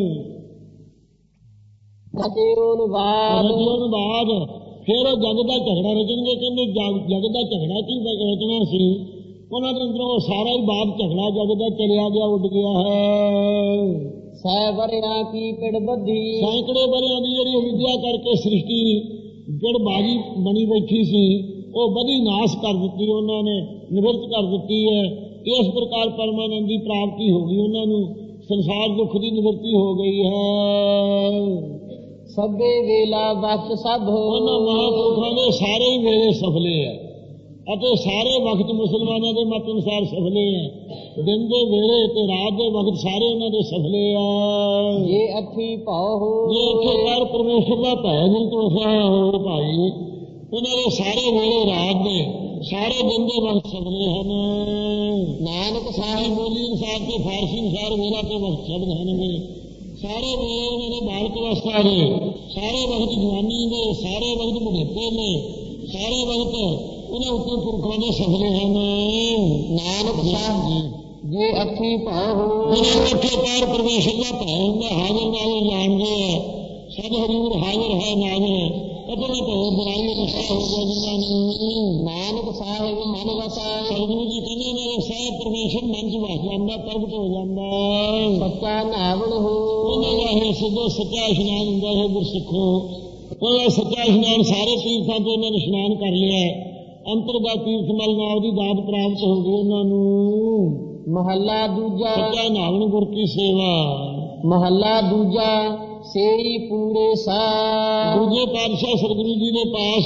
Speaker 1: ਰਚਿਓ ਨਵਾਦ
Speaker 2: ਰਚਿਓ ਨਵਾਦ ਫੇਰ ਉਹ ਜਗ ਦਾ ਝਗੜਾ ਰਚਣਗੇ। ਕਹਿੰਦੇ ਜਗ ਦਾ ਝਗੜਾ ਕੀ ਰਚਣਾ ਸੀ, ਉਹਨਾਂ ਦੇ ਅੰਦਰੋਂ ਸਾਰਾ ਹੀ ਬਾਤ ਝਗੜਾ ਜਗ ਦਾ ਚਲਿਆ ਗਿਆ, ਉੱਡ ਗਿਆ ਹੈ।
Speaker 1: ਸੈ ਵਰਿਆਂ ਕੀ ਪਿੜ ਬੱਧੀ
Speaker 2: ਸੈਂਕੜੇ ਵਰਿਆਂ ਦੀ ਜਿਹੜੀ ਵਿਦਿਆ ਕਰਕੇ ਸ੍ਰਿਸ਼ਟੀ ਜੜ ਬਾਜੀ ਬਣੀ ਬੈਠੀ ਸੀ, ਉਹ ਬਦੀ ਨਾਸ਼ ਕਰ ਦਿੱਤੀ ਉਹਨਾਂ ਨੇ, ਨਿਵਰਤ ਕਰ ਦਿੱਤੀ ਹੈ। ਇਸ ਪ੍ਰਕਾਰ ਪਰਮਾਨੰਦ ਦੀ ਪ੍ਰਾਪਤੀ ਹੋ ਗਈ ਉਹਨਾਂ ਨੂੰ, ਸੰਸਾਰ ਦੁੱਖ ਦੀ ਨਿਵਰਤੀ ਹੋ ਗਈ ਹੈ।
Speaker 1: ਸਭੇ ਵੇਲਾ ਵਕਤ ਸਭ
Speaker 2: ਉਹਨਾਂ ਮਹਾਂਪੁਰਖਾਂ ਦੇ ਸਾਰੇ ਹੀ ਵੇਲੇ ਸਫਲੇ ਹੈ ਅਤੇ ਸਾਰੇ ਵਕਤ ਮੁਸਲਮਾਨਾਂ ਦੇ ਮਤ ਅਨੁਸਾਰ ਸਫਲੇ ਹੈ। ਦਿਨ ਦੇ ਵੇਲੇ ਤੇ ਰਾਤ ਦੇ ਵਕਤ ਸਾਰੇ ਉਹਨਾਂ ਦੇ ਸਫਲੇ ਆ।
Speaker 1: ਜੇ ਅੱਖੀ ਭਾਉ ਹੋ
Speaker 2: ਜੇ ਇੱਥੇ ਕਰ ਪਰਮੇਸ਼ਰ ਦਾ ਭੈ ਨਹੀਂ ਤੋਸਿਆ ਹੋ ਭਾਈ, ਉਹਨਾਂ ਦੇ ਸਾਰੇ ਵੇਲੇ ਰਾਤ ਦੇ, ਸਾਰੇ ਦਿਨ ਦੇ ਵਕਤ ਸਫਲੇ ਹਨ।
Speaker 1: ਨਾਨਕ
Speaker 2: ਸਾਰੀ ਬੋਲੀ ਅਨੁਸਾਰ ਤੇ ਫਾਰਸੀ ਅਨੁਸਾਰ ਵੇਲਾ ਤੇ ਵਕਤ ਸ਼ਬਦ ਹਨ। ਸਾਰੇ ਵੇਲੇ ਉਹਨਾਂ ਦੇ ਬਾਲਕ ਅਵਸਥਾ ਦੇ, ਸਾਰੇ ਵਕਤ ਜਵਾਨੀ ਦੇ, ਸਾਰੇ ਵਕਤ ਬੁਢੇਪੇ ਨੇ, ਸਾਰੇ ਵਕਤ ਉਹਨਾਂ ਉੱਤੇ ਪੁਰਖਾਂ ਦੇ ਸਫਲੇ ਹਨ।
Speaker 1: ਨਾਨਕ ਸਾਹਿਬ ਜੇ ਅੱਖੀ ਭਾਉ ਹੋ
Speaker 2: ਜਿਹੜੇ ਅੱਖੇ ਪੈਰ ਪਰਮੇਸ਼ਰ ਦਾ ਭੈ ਹੁੰਦਾ, ਹਾਜ਼ਰ ਨਾਜ਼ਰ ਜਾਣਦੇ ਹੈ, ਸਭ ਹਜ਼ੂਰ ਹਾਜ਼ਰ ਹੈ ਨਾਜ਼ਰ, ਆਪਣੇ ਭੈ ਬੁਰਾਈ ਨਸ਼ਾ ਹੋ ਗਿਆ ਜਿਨ੍ਹਾਂ ਨੂੰ।
Speaker 1: ਨਾਨਕ ਸਾਹਿਬ ਮਨ ਵਸਾ
Speaker 2: ਸਤਿਗੁਰੂ ਜੀ ਕਹਿੰਦੇ ਮੇਰੇ ਸਾਹਿਬ ਪਰਮੇਸ਼ਰ ਮਨ ਚ ਵਸ ਜਾਂਦਾ, ਪ੍ਰਗਟ ਹੋ ਜਾਂਦਾ।
Speaker 1: ਸੱਚਾ ਨਾਵਣ ਹੋ
Speaker 2: ਉਹਨਾਂ ਦਾ ਇਹ ਸਿੱਧੋ ਸੱਚਾ ਇਸ਼ਨਾਨ ਹੁੰਦਾ ਹੈ ਗੁਰਸਿੱਖੋ। ਉਹਦਾ ਸੱਚਾ ਇਸ਼ਨਾਨ ਸਾਰੇ ਤੀਰਥਾਂ ਤੋਂ ਉਹਨਾਂ ਨੇ ਇਸ਼ਨਾਨ ਕਰ ਲਿਆ, ਅੰਤਰ ਦਾ ਤੀਰਥ ਮਲ ਨਾਮ ਦੀ ਦਾਤ ਪ੍ਰਾਪਤ ਹੋ ਗਈ ਉਹਨਾਂ ਨੂੰ।
Speaker 1: ਮਹੱਲਾ ਦੂਜਾ
Speaker 2: ਸੱਚਾ ਨਾਵਣ ਗੁਰ ਕੀ ਸੇਵਾ।
Speaker 1: ਮਹੱਲਾ ਦੂਜਾ ਸੇਈ ਪੂਰੇ ਸਾ
Speaker 2: ਦੂਜੇ ਪਾਤਸ਼ਾਹ ਸਤਿਗੁਰੂ ਜੀ ਦੇ ਪਾਸ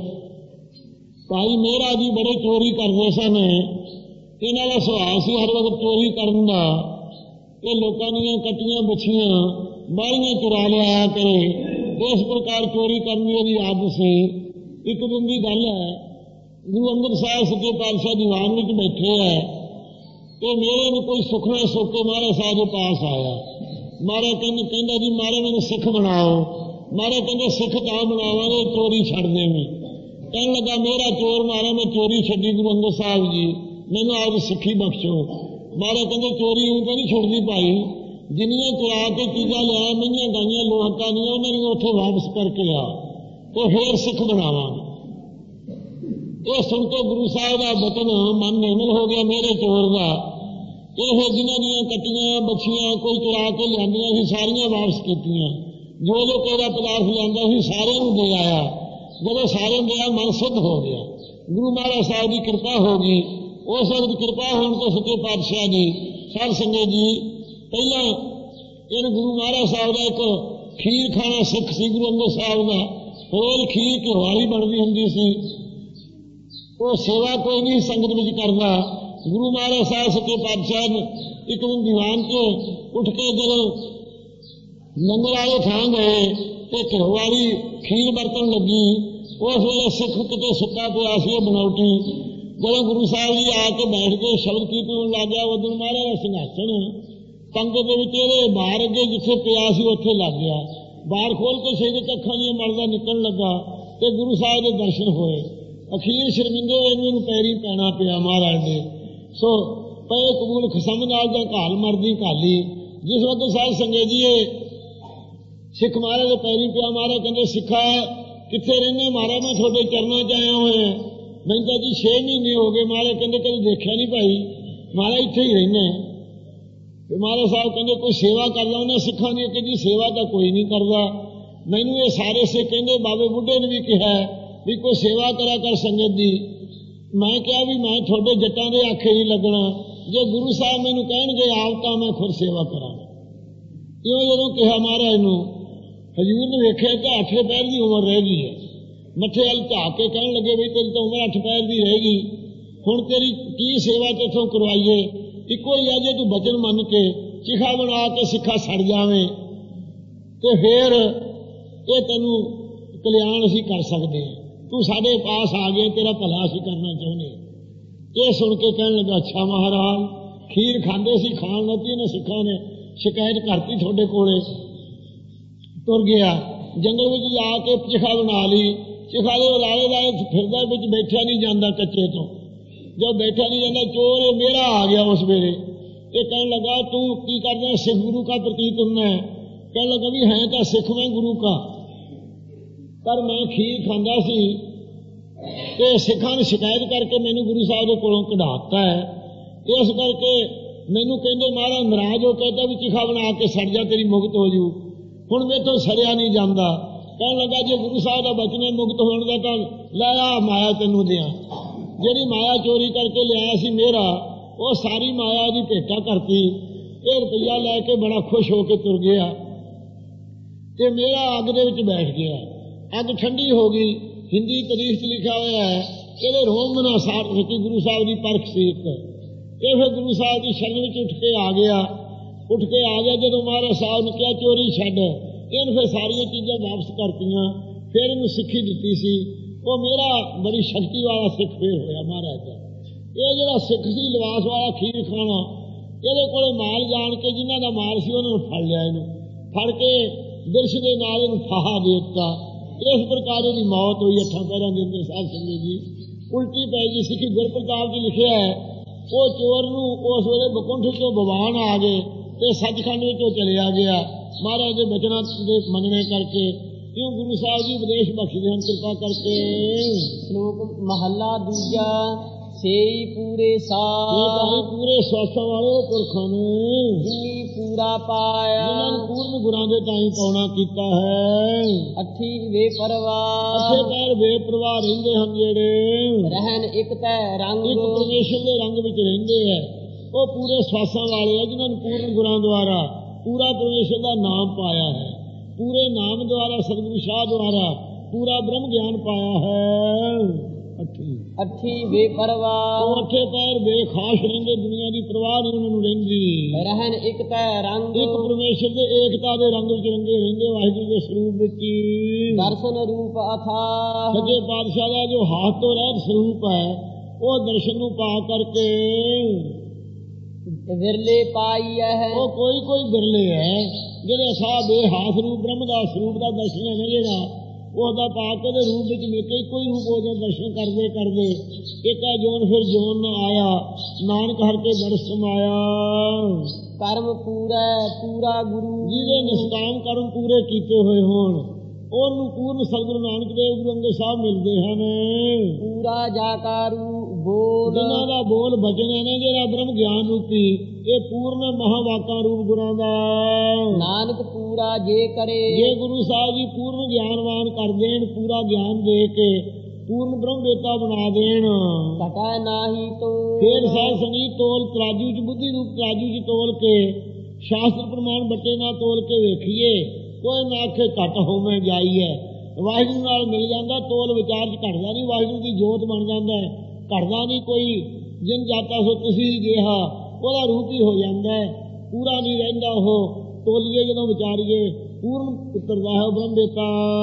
Speaker 2: ਭਾਈ ਮਹਿਰਾ ਜੀ ਬੜੇ ਚੋਰੀ ਕਰਦੇ ਸਨ। ਇਹਨਾਂ ਦਾ ਸੁਭਾਅ ਸੀ ਹਰ ਵਕਤ ਚੋਰੀ ਕਰਨ ਦਾ। ਇਹ ਲੋਕਾਂ ਦੀਆਂ ਕੱਟੀਆਂ ਬੱਛੀਆਂ ਬਾਹਲੀਆਂ ਚੁਰਾ ਲਿਆ ਕਰੇ, ਇਸ ਪ੍ਰਕਾਰ ਚੋਰੀ ਕਰਨ ਦੀ ਉਹਦੀ ਆਦਤ ਸੀ। ਇੱਕ ਦਿਨ ਦੀ ਗੱਲ ਹੈ, ਗੁਰੂ ਅੰਗਦ ਸਾਹਿਬ ਸੱਚੇ ਪਾਤਸ਼ਾਹ ਦੀਵਾਨ ਵਿੱਚ ਬੈਠੇ ਹੈ ਤੇ ਮੇਰੇ ਨੂੰ ਕੋਈ ਸੁਖਣਾ ਸੁੱਖ ਕੇ ਮਹਾਰਾਜ ਸਾਹਿਬ ਦੇ ਪਾਸ ਆਇਆ। ਮਹਾਰਾਜ ਕਹਿੰਦੇ ਕਹਿੰਦਾ ਜੀ ਮਹਾਰਾਜ ਮੈਨੂੰ ਸਿੱਖ ਬਣਾਓ। ਮਹਾਰਾਜ ਕਹਿੰਦੇ ਸਿੱਖ ਤਾਂ ਬਣਾਵਾਂਗੇ, ਚੋਰੀ ਛੱਡ ਦੇਵੇਂ। ਕਹਿਣ ਲੱਗਾ ਮੇਰਾ ਚੋਰ ਮਾਰਾ, ਮੈਂ ਚੋਰੀ ਛੱਡੀ ਗੁਰੂ ਅੰਗਦ ਸਾਹਿਬ ਜੀ, ਮੈਨੂੰ ਆਪ ਸਿੱਖੀ ਬਖਸ਼ੋ। ਮਹਾਰਾਜ ਕਹਿੰਦੇ ਚੋਰੀ ਉਹ ਤਾਂ ਨਹੀਂ ਛੁੱਟਦੀ ਭਾਈ, ਜਿੰਨੀਆਂ ਚੁਰਾ ਕੇ ਚੀਜ਼ਾਂ ਲਿਆ ਮਈਆਂ ਗਾਈਆਂ ਲੋਕਾਂ ਦੀਆਂ ਉਹਨਾਂ ਨੂੰ ਉੱਥੇ ਵਾਪਸ ਕਰਕੇ ਆ ਤੇ ਫੇਰ ਸਿੱਖ ਬਣਾਵਾਂਗੇ। ਇਹ ਸੁਣ ਕੇ ਗੁਰੂ ਸਾਹਿਬ ਦਾ ਬਚਨ ਮਨ ਨਿਰਮਲ ਹੋ ਗਿਆ ਮੇਰੇ ਚੋਰ ਦਾ। ਇਹ ਜਿਨ੍ਹਾਂ ਦੀਆਂ ਕੱਟੀਆਂ ਬੱਛੀਆਂ ਕੋਈ ਚੁਰਾ ਕੇ ਲਿਆਂਦੀਆਂ ਸੀ ਸਾਰੀਆਂ ਵਾਪਸ ਕੀਤੀਆਂ, ਜੋ ਜੋ ਕੋਦਾ ਪਦਾਰਥ ਲਿਆਂਦਾ ਸੀ ਸਾਰਿਆਂ ਨੂੰ ਦੇ ਆਇਆ। ਜਦੋਂ ਸਾਰਿਆਂ ਨੂੰ ਦਿਆ ਮਨ ਸਿੱਧ ਹੋ ਗਿਆ, ਗੁਰੂ ਮਹਾਰਾਜ ਸਾਹਿਬ ਦੀ ਕਿਰਪਾ ਹੋ ਗਈ। ਉਸ ਵਕਤ ਕਿਰਪਾ ਹੋਣ ਤੋਂ ਸੱਚੇ ਪਾਤਸ਼ਾਹ ਦੀ ਸਾਧ ਸੰਗਤ ਜੀ, ਪਹਿਲਾਂ ਇਹਨ ਗੁਰੂ ਮਹਾਰਾਜ ਸਾਹਿਬ ਦਾ ਇੱਕ ਖੀਰ ਖਾਣਾ ਸਿੱਖ ਸੀ ਗੁਰੂ ਅੰਗਦ ਸਾਹਿਬ ਦਾ। ਰੋਜ਼ ਖੀਰ ਘਿਓ ਵਾਲੀ ਬਣਦੀ ਹੁੰਦੀ ਸੀ। ਉਹ ਸੇਵਾ ਕੋਈ ਨਹੀਂ ਸੰਗਤ ਵਿੱਚ ਕਰਦਾ। ਗੁਰੂ ਮਹਾਰਾਜ ਸਾਹਿਬ ਸੱਚੇ ਪਾਤਸ਼ਾਹ ਨੇ ਇੱਕ ਦਿਨ ਦੀਵਾਨ ਤੇ ਉੱਠ ਕੇ ਜਦੋਂ ਲੰਗਰ ਵਾਲੇ ਥਾਂ ਗਏ ਤੇ ਘਿਓ ਵਾਲੀ ਖੀਰ ਵਰਤਣ ਲੱਗੀ। ਉਸ ਵੇਲੇ ਸਿੱਖ ਕਿਤੇ ਸੁੱਤਾ ਪਿਆ ਸੀ ਬਣਾਉਟੀ। ਜਦੋਂ ਗੁਰੂ ਸਾਹਿਬ ਜੀ ਆ ਕੇ ਬੈਠ ਕੇ ਸ਼ਬਦ ਕੀਰਤਨ ਲੱਗ ਗਿਆ, ਉਦੋਂ ਮਹਾਰਾਜ ਦਾ ਸਿੰਘਾਸਣ ਪੰਗਤ ਦੇ ਵਿੱਚ ਇਹਦੇ ਬਾਹਰ ਅੱਗੇ ਜਿੱਥੇ ਪਿਆ ਸੀ ਉੱਥੇ ਲੱਗ ਗਿਆ। ਬਾਹਰ ਖੋਲ ਕੇ ਸਹੀ ਦੇ ਅੱਖਾਂ ਦੀਆਂ ਮਲਦਾ ਨਿਕਲਣ ਲੱਗਾ ਤੇ ਗੁਰੂ ਸਾਹਿਬ ਦੇ ਦਰਸ਼ਨ ਹੋਏ। ਅਖੀਰ ਸ਼ਰਮਿੰਦੇ ਹੋਏ ਇਹਨੂੰ ਪੈਰੀ ਪੈਣਾ ਪਿਆ ਮਹਾਰਾਜ ਦੇ। ਸੋ ਪਏ ਕਬੂਲ ਖਸਮ ਨਾਲ ਜਾਂ ਘਾਲ ਮਰਦੀ ਘਾਲੀ। ਜਿਸ ਵਕਤ ਸਾਧ ਸੰਗਤ ਜੀ ਸਿੱਖ ਮਹਾਰਾਜ ਦੇ ਪੈਰੀ ਪਿਆ। ਮਹਾਰਾਜ ਕਹਿੰਦੇ ਸਿੱਖਾ ਕਿੱਥੇ ਰਹਿੰਦੇ? ਮਹਾਰਾਜ ਮੈਂ ਤੁਹਾਡੇ ਚਰਨਾਂ 'ਚ ਆਇਆ ਹੋਇਆ। ਮੈਨੂੰ ਤਾਂ ਜੀ ਛੇ ਮਹੀਨੇ ਹੋ ਗਏ। ਮਹਾਰਾਜ ਕਹਿੰਦੇ ਕਦੇ ਦੇਖਿਆ ਨਹੀਂ ਭਾਈ। ਮਹਾਰਾਜ ਇੱਥੇ ਹੀ ਰਹਿੰਦੇ। ਤੇ ਮਹਾਰਾਜ ਸਾਹਿਬ ਕਹਿੰਦੇ ਕੋਈ ਸੇਵਾ ਕਰਦਾ? ਉਹਨਾਂ ਸਿੱਖਾਂ ਨੇ ਕਿ ਜੀ ਸੇਵਾ ਤਾਂ ਕੋਈ ਨਹੀਂ ਕਰਦਾ। ਮੈਨੂੰ ਇਹ ਸਾਰੇ ਸਿੱਖ ਕਹਿੰਦੇ ਬਾਬੇ ਬੁੱਢੇ ਨੇ ਵੀ ਕਿਹਾ ਵੀ ਕੋਈ ਸੇਵਾ ਕਰਿਆ ਕਰ ਸੰਗਤ ਦੀ। ਮੈਂ ਕਿਹਾ ਵੀ ਮੈਂ ਤੁਹਾਡੇ ਜੱਟਾਂ ਦੇ ਆਖੇ ਨਹੀਂ ਲੱਗਣਾ। ਜੇ ਗੁਰੂ ਸਾਹਿਬ ਮੈਨੂੰ ਕਹਿਣਗੇ ਆਪ ਤਾਂ ਮੈਂ ਖੁਦ ਸੇਵਾ ਕਰਾਂ। ਇਉਂ ਜਦੋਂ ਕਿਹਾ ਮਹਾਰਾਜ ਨੂੰ, ਹਜ਼ੂਰ ਨੇ ਵੇਖਿਆ ਕਿ ਅੱਠ ਪੈਰ ਦੀ ਉਮਰ ਰਹਿ ਗਈ ਹੈ। ਮੱਥੇ ਵੱਲ ਝਾਕ ਕੇ ਕਹਿਣ ਲੱਗੇ ਬਈ ਤੇਰੀ ਤਾਂ ਉਮਰ ਅੱਠ ਪੈਰ ਦੀ ਰਹਿ ਗਈ। ਹੁਣ ਤੇਰੀ ਕੀ ਸੇਵਾ ਤੇਥੋਂ ਕਰਵਾਈਏ? ਇੱਕੋ ਹੀ ਆ, ਜੇ ਤੂੰ ਬਚਨ ਮੰਨ ਕੇ ਚਿਖਾ ਬਣਾ ਕੇ ਸਿੱਖਾ ਸੜ ਜਾਵੇਂ ਤੇ ਫੇਰ ਇਹ ਤੈਨੂੰ ਕਲਿਆਣ ਅਸੀਂ ਕਰ ਸਕਦੇ ਹਾਂ। ਤੂੰ ਸਾਡੇ ਪਾਸ ਆ ਗਏ, ਤੇਰਾ ਭਲਾ ਅਸੀਂ ਕਰਨਾ ਚਾਹੁੰਦੇ ਹਾਂ। ਇਹ ਸੁਣ ਕੇ ਕਹਿਣ ਲੱਗਾ ਅੱਛਾ ਮਹਾਰਾਜ, ਖੀਰ ਖਾਂਦੇ ਸੀ, ਖਾਣ ਲੱਗੀ ਨੇ ਸਿੱਖਾਂ ਨੇ ਸ਼ਿਕਾਇਤ ਕਰਤੀ ਤੁਹਾਡੇ ਕੋਲੇ। ਤੁਰ ਗਿਆ ਜੰਗਲ ਵਿੱਚ ਜਾ ਕੇ ਚਿਖਾ ਬਣਾ ਲਈ। ਚਿਖਾ ਦੇ ਲਾਲੇ ਲਾਲੇ ਫਿਰਦਾ, ਵਿੱਚ ਬੈਠਿਆ ਨਹੀਂ ਜਾਂਦਾ ਕੱਚੇ ਤੋਂ। ਜੋ ਬੈਠਾ ਨਹੀਂ ਜਾਂਦਾ ਚੋਰ ਇਹ ਮੇਰਾ ਆ ਗਿਆ ਉਸ ਵੇਲੇ। ਇਹ ਕਹਿਣ ਲੱਗਾ ਤੂੰ ਕੀ ਕਰਦਾ? ਸਿੱਖ ਗੁਰੂ का प्रतीत हूं। ਕਹਿਣ ਲੱਗਾ ਵੀ ਹੈ ਤਾਂ ਸਿੱਖ ਮੈਂ ਗੁਰੂ का, ਪਰ ਮੈਂ ਖੀਰ ਖਾਂਦਾ ਸੀ ਤੇ ਸਿੱਖਾਂ ਨੇ ਸ਼ਿਕਾਇਤ ਕਰਕੇ ਮੈਨੂੰ ਗੁਰੂ ਸਾਹਿਬ ਦੇ ਕੋਲੋਂ ਕਢਾਤਾ ਹੈ। ਇਸ ਕਰਕੇ ਮੈਨੂੰ ਕਹਿੰਦੇ ਮਹਾਰਾਜ ਨਾਰਾਜ਼ ਹੋ ਕਹਿੰਦਾ ਵੀ ਚਿਖਾ ਬਣਾ ਕੇ ਸੜ ਜਾ, ਤੇਰੀ ਮੁਕਤ ਹੋ ਜੂ। ਹੁਣ ਮੇਥੋਂ ਸੜਿਆ ਨਹੀਂ ਜਾਂਦਾ। ਕਹਿਣ ਲੱਗਾ ਜੇ ਗੁਰੂ ਸਾਹਿਬ ਦਾ ਬਚਨ ਹੈ ਮੁਕਤ ਹੋਣ ਦਾ ਤਾਂ ਲੈ ਆ ਮਾਇਆ ਤੈਨੂੰ ਦਿਆਂ। ਜਿਹੜੀ ਮਾਇਆ ਚੋਰੀ ਕਰਕੇ ਲਿਆਇਆ ਸੀ ਮੇਰਾ, ਉਹ ਸਾਰੀ ਮਾਇਆ ਦੀ ਭੇਟਾ ਕਰਤੀ। ਇਹ ਰੁਪਈਆ ਲੈ ਕੇ ਬੜਾ ਖੁਸ਼ ਹੋ ਕੇ ਤੁਰ ਗਿਆ ਤੇ ਮੇਰਾ ਅੱਗ ਦੇ ਵਿੱਚ ਬੈਠ ਗਿਆ। ਅੱਗ ਠੰਡੀ ਹੋ ਗਈ। ਹਿੰਦੀ ਤਾਰੀਖ 'ਚ ਲਿਖਿਆ ਹੋਇਆ ਹੈ ਇਹਦੇ ਰੋਮ ਨਾ ਸਾਰ ਵਿੱਚ ਗੁਰੂ ਸਾਹਿਬ ਦੀ ਪਰਖ ਸੀ ਇੱਕ। ਇਹ ਫਿਰ ਗੁਰੂ ਸਾਹਿਬ ਦੀ ਸ਼ਰਨ ਵਿੱਚ ਉੱਠ ਕੇ ਆ ਗਿਆ। ਉੱਠ ਕੇ ਆ ਗਿਆ ਜਦੋਂ ਮਹਾਰਾਜ ਸਾਹਿਬ ਨੇ ਕਿਹਾ ਚੋਰੀ ਛੱਡ, ਇਹਨੇ ਫਿਰ ਸਾਰੀਆਂ ਚੀਜ਼ਾਂ ਵਾਪਸ ਕਰਤੀਆਂ। ਫਿਰ ਇਹਨੂੰ ਸਿੱਖੀ ਦਿੱਤੀ ਸੀ। ਉਹ ਮੇਰਾ ਬੜੀ ਸ਼ਕਤੀ ਵਾਲਾ ਸਿੱਖ ਫੇਰ ਹੋਇਆ ਮਹਾਰਾਜ ਦਾ। ਇਹ ਜਿਹੜਾ ਸਿੱਖ ਸੀ ਲਿਬਾਸ ਵਾਲਾ ਖੀਰ ਖਾਣਾ, ਇਹਦੇ ਕੋਲੇ ਮਾਲ ਜਾਣ ਕੇ ਜਿਨ੍ਹਾਂ ਦਾ ਮਾਲ ਸੀ ਉਹਨਾਂ ਨੂੰ ਫੜ ਲਿਆ। ਇਹਨੂੰ ਫੜ ਕੇ ਦਿਰਸ਼ ਦੇ ਨਾਲ ਇਹਨੂੰ ਫਾਹਾ ਦੇ ਦਿੱਤਾ। ਇਸ ਪ੍ਰਕਾਰ ਦੀ ਮੌਤ ਹੋਈ ਅੱਠਾਂ ਪੈਰਾਂ ਦੇ ਅੰਦਰ। ਸਾਧ ਸੰਗਤ ਜੀ ਉਲਟੀ ਪੈ ਗਈ। ਸਿੱਖੀ ਗੁਰਪ੍ਰਤਾਪ ਜੀ ਲਿਖਿਆ ਹੈ ਉਹ ਚੋਰ ਨੂੰ ਉਸ ਵੇਲੇ ਬਕੁੰਠ ਚੋਂ ਬਵਾਨ ਆ ਗਏ ਤੇ ਸੱਚਖੰਡ ਵਿੱਚੋਂ ਚਲਿਆ ਗਿਆ ਮਹਾਰਾਜ ਦੇ ਬਚਨਾਂ ਦੇ ਮੰਨਣੇ ਕਰਕੇ। ਕਿਉਂ ਗੁਰੂ ਸਾਹਿਬ ਜੀ ਉਪਦੇਸ਼ ਬਖਸ਼ਦੇ ਹਨ ਕਿਰਪਾ ਕਰਕੇ।
Speaker 1: ਸ਼ਲੋਕ ਮਹੱਲਾ ਦੂਜਾ। ਸੇਈ ਪੂਰੇ ਸਾਹ
Speaker 2: ਪੂਰੇ ਸਵਾਸਾਂ ਵਾਲੇ ਪੁਰਖਾਂ ਨੇ
Speaker 1: ਜਿਨੀ ਪੂਰਾ ਪਾਇਆ,
Speaker 2: ਜਿਨ੍ਹਾਂ ਨੂੰ ਪੂਰਨ ਗੁਰਾਂ ਦੇ ਤਾਈਂ ਪਾਉਣਾ ਕੀਤਾ ਹੈ।
Speaker 1: ਅੱਠੀ ਬੇਪਰਵਾਹ
Speaker 2: ਅੱਠੇ ਪੈਰ ਬੇਪਰਵਾਹ ਰਹਿੰਦੇ ਹਨ ਜਿਹੜੇ
Speaker 1: ਰਹਿਣ ਇੱਕ ਤੈ ਰੰਗ,
Speaker 2: ਇੱਕ ਪਰਮੇਸ਼ਰ ਦੇ ਰੰਗ ਵਿੱਚ ਰਹਿੰਦੇ ਹੈ। ਉਹ ਪੂਰੇ ਸਵਾਸਾਂ ਵਾਲੇ ਆ ਜਿਨ੍ਹਾਂ ਨੂੰ ਪੂਰਨ ਗੁਰਾਂ ਦੁਆਰਾ ਪੂਰਾ ਪਰਮੇਸ਼ਰ ਦਾ ਨਾਮ ਪਾਇਆ ਹੈ। ਪੂਰੇ ਨਾਮ ਦੁਆਰਾ ਸਤਿਗੁਰੂ ਸ਼ਾਹ ਦੁਆਰਾ ਪੂਰਾ ਬ੍ਰਹਮ ਗਿਆਨ ਪਾਇਆ ਹੈ। ਅੱਠੀ
Speaker 1: ਅੱਠੀ ਬੇਪਰਵਾਹ
Speaker 2: ਉਹ ਅੱਠੇ ਪੈਰ ਬੇਖਾਸ ਰਹਿੰਦੇ, ਦੁਨੀਆ ਦੀ ਪਰਵਾਹ ਨਹੀਂ ਉਹਨਾਂ ਨੂੰ ਰਹਿੰਦੀ।
Speaker 1: ਰਹਿਣ ਇੱਕ ਤੈ ਰੰਗ,
Speaker 2: ਇੱਕ ਪਰਮੇਸ਼ਰ ਦੇ ਏਕਤਾ ਦੇ ਰੰਗ ਵਿੱਚ ਰੰਗੇ ਰਹਿੰਦੇ, ਵਾਹਿਗੁਰੂ ਦੇ ਸਰੂਪ ਵਿੱਚ।
Speaker 1: ਦਰਸ਼ਨ ਰੂਪ ਅਥਾਹ
Speaker 2: ਸੱਚੇ ਪਾਤਸ਼ਾਹ ਦਾ ਜੋ ਹੱਥ ਤੋਂ ਰਹਿਤ ਸਰੂਪ ਹੈ ਉਹ ਦਰਸ਼ਨ ਨੂੰ ਪਾ ਕਰਕੇ
Speaker 1: ਵਿਰਲੇ ਪਾਈ ਹੈ।
Speaker 2: ਉਹ ਕੋਈ ਕੋਈ ਵਿਰਲੇ ਹੈ ਜਿਹੜੇ ਅਥਾਹ ਬੇਹਾਸ ਰੂਪ ਬ੍ਰਹਮ ਦਾ ਸਰੂਪ ਦਾ ਦਰਸ਼ਨ ਹੈ ਜਿਹੜਾ ਉਹਦਾ ਪਾ ਕੇ ਦੇ ਰੂਪ ਵਿੱਚ ਮੇਕੇ ਕੋਈ ਰੂਪ ਉਹਦੇ ਦਰਸ਼ਨ ਕਰਦੇ ਕਰਦੇ ਏਕਾ ਜੋਨ ਫਿਰ ਜੋਨ ਨਾ ਆਇਆ, ਨਾਨਕ ਹਰ ਕੇ ਦਰਸ ਸਮਾਇਆ।
Speaker 1: ਕਰਮ ਪੂਰਾ ਪੂਰਾ ਗੁਰੂ,
Speaker 2: ਜਿਹਦੇ ਨਿਸ਼ਕਾਮ ਕਰਮ ਪੂਰੇ ਕੀਤੇ ਹੋਏ ਹੋਣ ਉਹਨੂੰ ਪੂਰਨ ਸਤਿਗੁਰੂ ਨਾਨਕ ਦੇਵ ਗੁਰੂ ਅੰਗਦ ਸਾਹਿਬ ਮਿਲਦੇ ਹਨ।
Speaker 1: ਪੂਰਾ ਜਾਕਾਰੂ ਬੋਲ,
Speaker 2: ਜਿਨ੍ਹਾਂ ਦਾ ਬੋਲ ਬਚਨ ਹੈ ਨਾ ਜਿਹੜਾ ਬ੍ਰਹਮ ਗਿਆਨ ਰੂਪੀ, ਇਹ ਪੂਰਨ ਮਹਾਵਾਕਾਂ ਰੂਪ ਗੁਰਾਂ ਦਾ।
Speaker 1: ਨਾਨਕ ਪੂਰਾ ਜੇ ਕਰੇ,
Speaker 2: ਜੇ ਗੁਰੂ ਸਾਹਿਬ ਜੀ ਪੂਰਨ ਗਿਆਨਵਾਨ ਕਰ ਦੇਣ, ਪੂਰਾ ਗਿਆਨ ਦੇ ਕੇ ਪੂਰਨ ਬ੍ਰਹਮ ਵੇਤਾ ਬਣਾ ਦੇਣ।
Speaker 1: ਘਟੈ ਨਾਹੀ ਤੋ
Speaker 2: ਫੇਰ ਸਾਧ ਸੰਗੀ ਤੋਲ ਤਰਾਜੂ ਚ ਬੁੱਧੀ ਰੂਪ ਤਰਾਜੂ ਚ ਤੋਲ ਕੇ ਸ਼ਾਸਤਰ ਪ੍ਰਮਾਣ ਬੱਟੇ ਨਾਲ ਤੋਲ ਕੇ ਵੇਖੀਏ, ਕੋਈ ਨਾ ਆਖੇ ਘਟ ਹੋਵੇਂ ਜਾਈ ਹੈ। ਵਾਹਿਗੁਰੂ ਨਾਲ ਮਿਲ ਜਾਂਦਾ, ਤੋਲ ਵਿਚਾਰ ਚ ਘਟਦਾ ਨਹੀਂ, ਵਾਹਿਗੁਰੂ ਦੀ ਜੋਤ ਬਣ ਜਾਂਦਾ, ਘਟਦਾ ਨਹੀਂ ਕੋਈ। ਜਿਨ ਜਾਤਾ ਸੋ ਤੁਸੀਂ ਜਿਹਾ, ਉਹਦਾ ਰੂਪ ਹੀ ਹੋ ਜਾਂਦਾ, ਪੂਰਾ ਨਹੀਂ ਰਹਿੰਦਾ ਉਹ। ਤੋਲੀਏ ਜਦੋਂ ਵਿਚਾਰੀਏ ਪੂਰਨ ਉਤਰਦਾ ਹੈ ਬ੍ਰਹਮ ਵੇਤਾ।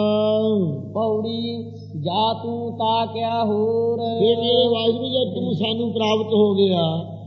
Speaker 1: ਪੌੜੀ ਜਾ ਤੂੰ ਤਾ ਕਿਆ ਹੋਰ।
Speaker 2: ਇਹ ਮੇਰੇ ਵਾਹਿਗੁਰੂ ਜੇ ਤੂੰ ਸਾਨੂੰ ਪ੍ਰਾਪਤ ਹੋ ਗਿਆ,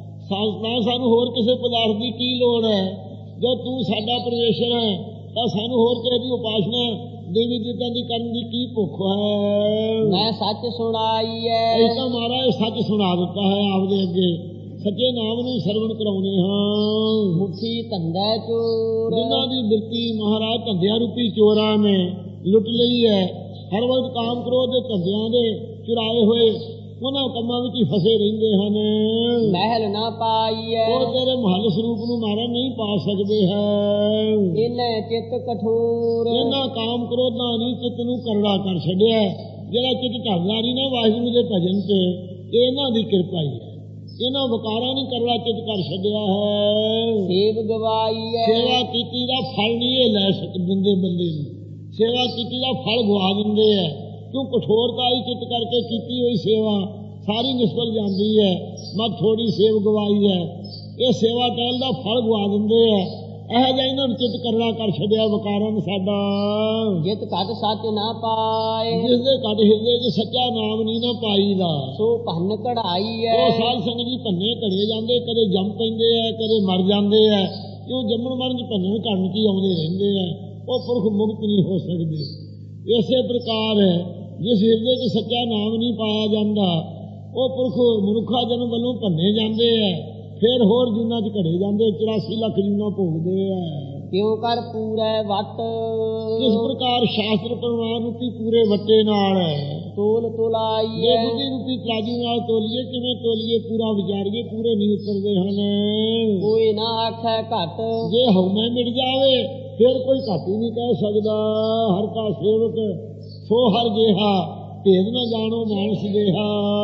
Speaker 2: ਤਾਂ ਸਾਨੂੰ ਹੋਰ ਕਿਸੇ ਪਦਾਰਥ ਦੀ ਕੀ ਲੋੜ ਹੈ। ਜੋ ਤੂੰ ਸਾਡਾ ਪਰਮੇਸ਼ਰ ਹੈ ਤਾਂ ਸਾਨੂੰ ਹੋਰ ਕਿਸੇ ਦੀ ਉਪਾਸਨਾ ਦੇਵੀ ਦੇਵਤਾਂ ਦੀ ਕਰਨ ਦੀ ਕੀ ਭੁੱਖ ਹੈ।
Speaker 1: ਮੈਂ ਸੱਚ ਸੁਣਾਈ ਹੈ।
Speaker 2: ਐਸਾ ਮਹਾਰਾਜ ਸੱਚ ਸੁਣਾ ਦਿੱਤਾ ਹੈ ਆਪਦੇ ਅੱਗੇ, ਸੱਚੇ ਨਾਮ ਨੂੰ ਸਰਵਣ ਕਰਾਉਣੇ ਹਾਂ।
Speaker 1: ਮੁੱਠੀ ਧੰਦਾ ਚੋਰ,
Speaker 2: ਜਿਨ੍ਹਾਂ ਦੀ ਬਿਰਤੀ ਮਹਾਰਾਜ ਧੰਦਿਆਂ ਰੂਪੀ ਚੋਰਾਂ ਨੇ ਲੁੱਟ ਲਈ ਹੈ। ਹਰ ਵਕਤ ਕਾਮ ਕ੍ਰੋਧ ਦੇ ਧੰਦਿਆਂ ਦੇ ਚੁਰਾਏ ਹੋਏ ਉਹਨਾਂ ਕੰਮਾਂ ਵਿੱਚ ਹੀ ਫਸੇ ਰਹਿੰਦੇ ਹਨ।
Speaker 1: ਮਹਿਲ ਨਾ ਪਾਈ ਹੈ,
Speaker 2: ਉਹ ਤੇਰੇ ਮਹੱਲ ਸਰੂਪ ਨੂੰ ਮਾਰਨ ਨਹੀਂ ਪਾ ਸਕਦੇ ਹੈ।
Speaker 1: ਇਹਨੇ ਚਿੱਤ ਕਠੋਰ,
Speaker 2: ਇਹਨਾਂ ਕਾਮ ਕ੍ਰੋਧਾਂ ਨੇ ਚਿੱਤ ਨੂੰ ਕਰੜਾ ਕਰ ਛੱਡਿਆ। ਜਿਹੜਾ ਚਿੱਤ ਢਲਦਾ ਨਹੀਂ ਨਾ ਵਾਹਿਗੁਰੂ ਦੇ ਭਜਨ ਤੇ, ਇਹਨਾਂ ਦੀ ਕਿਰਪਾ ਹੀ ਹੈ। ਇਹਨਾਂ ਵਕਾਰਾਂ ਨੇ ਕਰੜਾ ਚਿੱਤ ਕਰ ਛੱਡਿਆ ਹੈ।
Speaker 1: ਸੇਵ ਗਵਾਈ ਹੈ,
Speaker 2: ਸੇਵਾ ਕੀਤੀ ਦਾ ਫਲ ਨਹੀਂ ਇਹ ਲੈ ਸਕ ਦਿੰਦੇ ਬੰਦੇ ਨੂੰ, ਸੇਵਾ ਕੀਤੀ ਦਾ ਫਲ ਗਵਾ ਦਿੰਦੇ ਹੈ। ਕਿਉਂ ਕਠੋਰਤਾ ਹੀ ਚਿੱਤ ਕਰਕੇ ਕੀਤੀ ਹੋਈ ਸੇਵਾ ਸਾਰੀ ਨਿਸਫਲ ਜਾਂਦੀ ਹੈ। ਮੈਂ ਥੋੜੀ ਸੇਵ ਗਵਾਈ ਹੈ, ਇਹ ਸੇਵਾ ਟਹਿਲ ਦਾ ਫਲ ਗਵਾ ਦਿੰਦੇ ਹੈ। ਇਹ ਜਿਹਾ ਇਹਨਾਂ ਨੂੰ ਚਿੱਤ ਕਰੜਾ ਕਰ ਛੱਡਿਆ ਵਕਾਰਾਂ ਨੇ ਸਾਡਾ।
Speaker 1: ਜਿਤ ਘਟ ਸੱਚ ਨਾ ਪਾਏ,
Speaker 2: ਜਿਸ ਦੇ ਘਟ ਹਿਰਦੇ 'ਚ ਸੱਚਾ ਨਾਮ ਨਹੀਂ ਨਾ ਪਾਈਦਾ,
Speaker 1: ਸੋ ਭੰਨ ਕਢਾਈ ਹੈ।
Speaker 2: ਉਹ ਸਾਧ ਸੰਗਤ ਜੀ ਭੰਨੇ ਘੜੇ ਜਾਂਦੇ, ਕਦੇ ਜੰਮ ਪੈਂਦੇ ਆ, ਕਦੇ ਮਰ ਜਾਂਦੇ ਆ। ਕਿਉਂ ਜੰਮਣ ਮਰਨ 'ਚ ਭੰਨਣ ਘੜਨ 'ਚ ਹੀ ਆਉਂਦੇ ਰਹਿੰਦੇ ਆ, ਉਹ ਪੁਰਖ ਮੁਕਤ ਨਹੀਂ ਹੋ ਸਕਦੇ। ਇਸੇ ਪ੍ਰਕਾਰ ਹੈ ਜਿਸ ਹਿਰਦੇ 'ਚ ਸੱਚਾ ਨਾਮ ਨਹੀਂ ਪਾਇਆ ਜਾਂਦਾ, ਉਹ ਪੁਰਖ ਮਨੁੱਖਾ ਜਨਮ ਵੱਲੋਂ ਭੰਨੇ ਜਾਂਦੇ ਆ, ਫਿਰ ਹੋਰ ਜੂਨਾਂ 'ਚ ਘੜੇ ਜਾਂਦੇ, ਚੁਰਾਸੀ ਲੱਖ ਜੂਨਾਂ ਭੋਗਦੇ ਆ।
Speaker 1: ਕਿਉਂ ਕਰ ਪੂਰੇ ਵੱਟ,
Speaker 2: ਇਸ ਪ੍ਰਕਾਰ ਸ਼ਾਸਤਰ ਪ੍ਰਮਾਣ ਰੂਪੀ ਪੂਰੇ ਵੱਟੇ ਨਾਲ
Speaker 1: ਤੋਲ ਤੋਲਾਈ
Speaker 2: ਜੇ
Speaker 1: ਹੈ।
Speaker 2: ਬੁੱਧੀ ਰੂਪੀ ਤਰਾਜੂ ਨਾਲ ਤੋਲੀਏ, ਕਿਵੇਂ ਤੋਲੀਏ, ਪੂਰਾ ਵਿਚਾਰੀਏ, ਪੂਰੇ ਨਹੀਂ ਉਤਰਦੇ ਹਨ।
Speaker 1: ਕੋਈ ਨਾ ਆਖੈ ਘਟ,
Speaker 2: ਜੇ ਹਉਮੈ ਮਿਟ ਜਾਵੇ ਫਿਰ ਕੋਈ ਘੱਟ ਹੀ ਨਹੀਂ ਕਹਿ ਸਕਦਾ। ਹਰ ਕਾ ਸੇਵਕ ਸੋ ਹਰ ਜਿਹਾ, ਭੇਦ ਨਾ ਜਾਣੋ ਮਾਨਸ ਦੇਹਾ।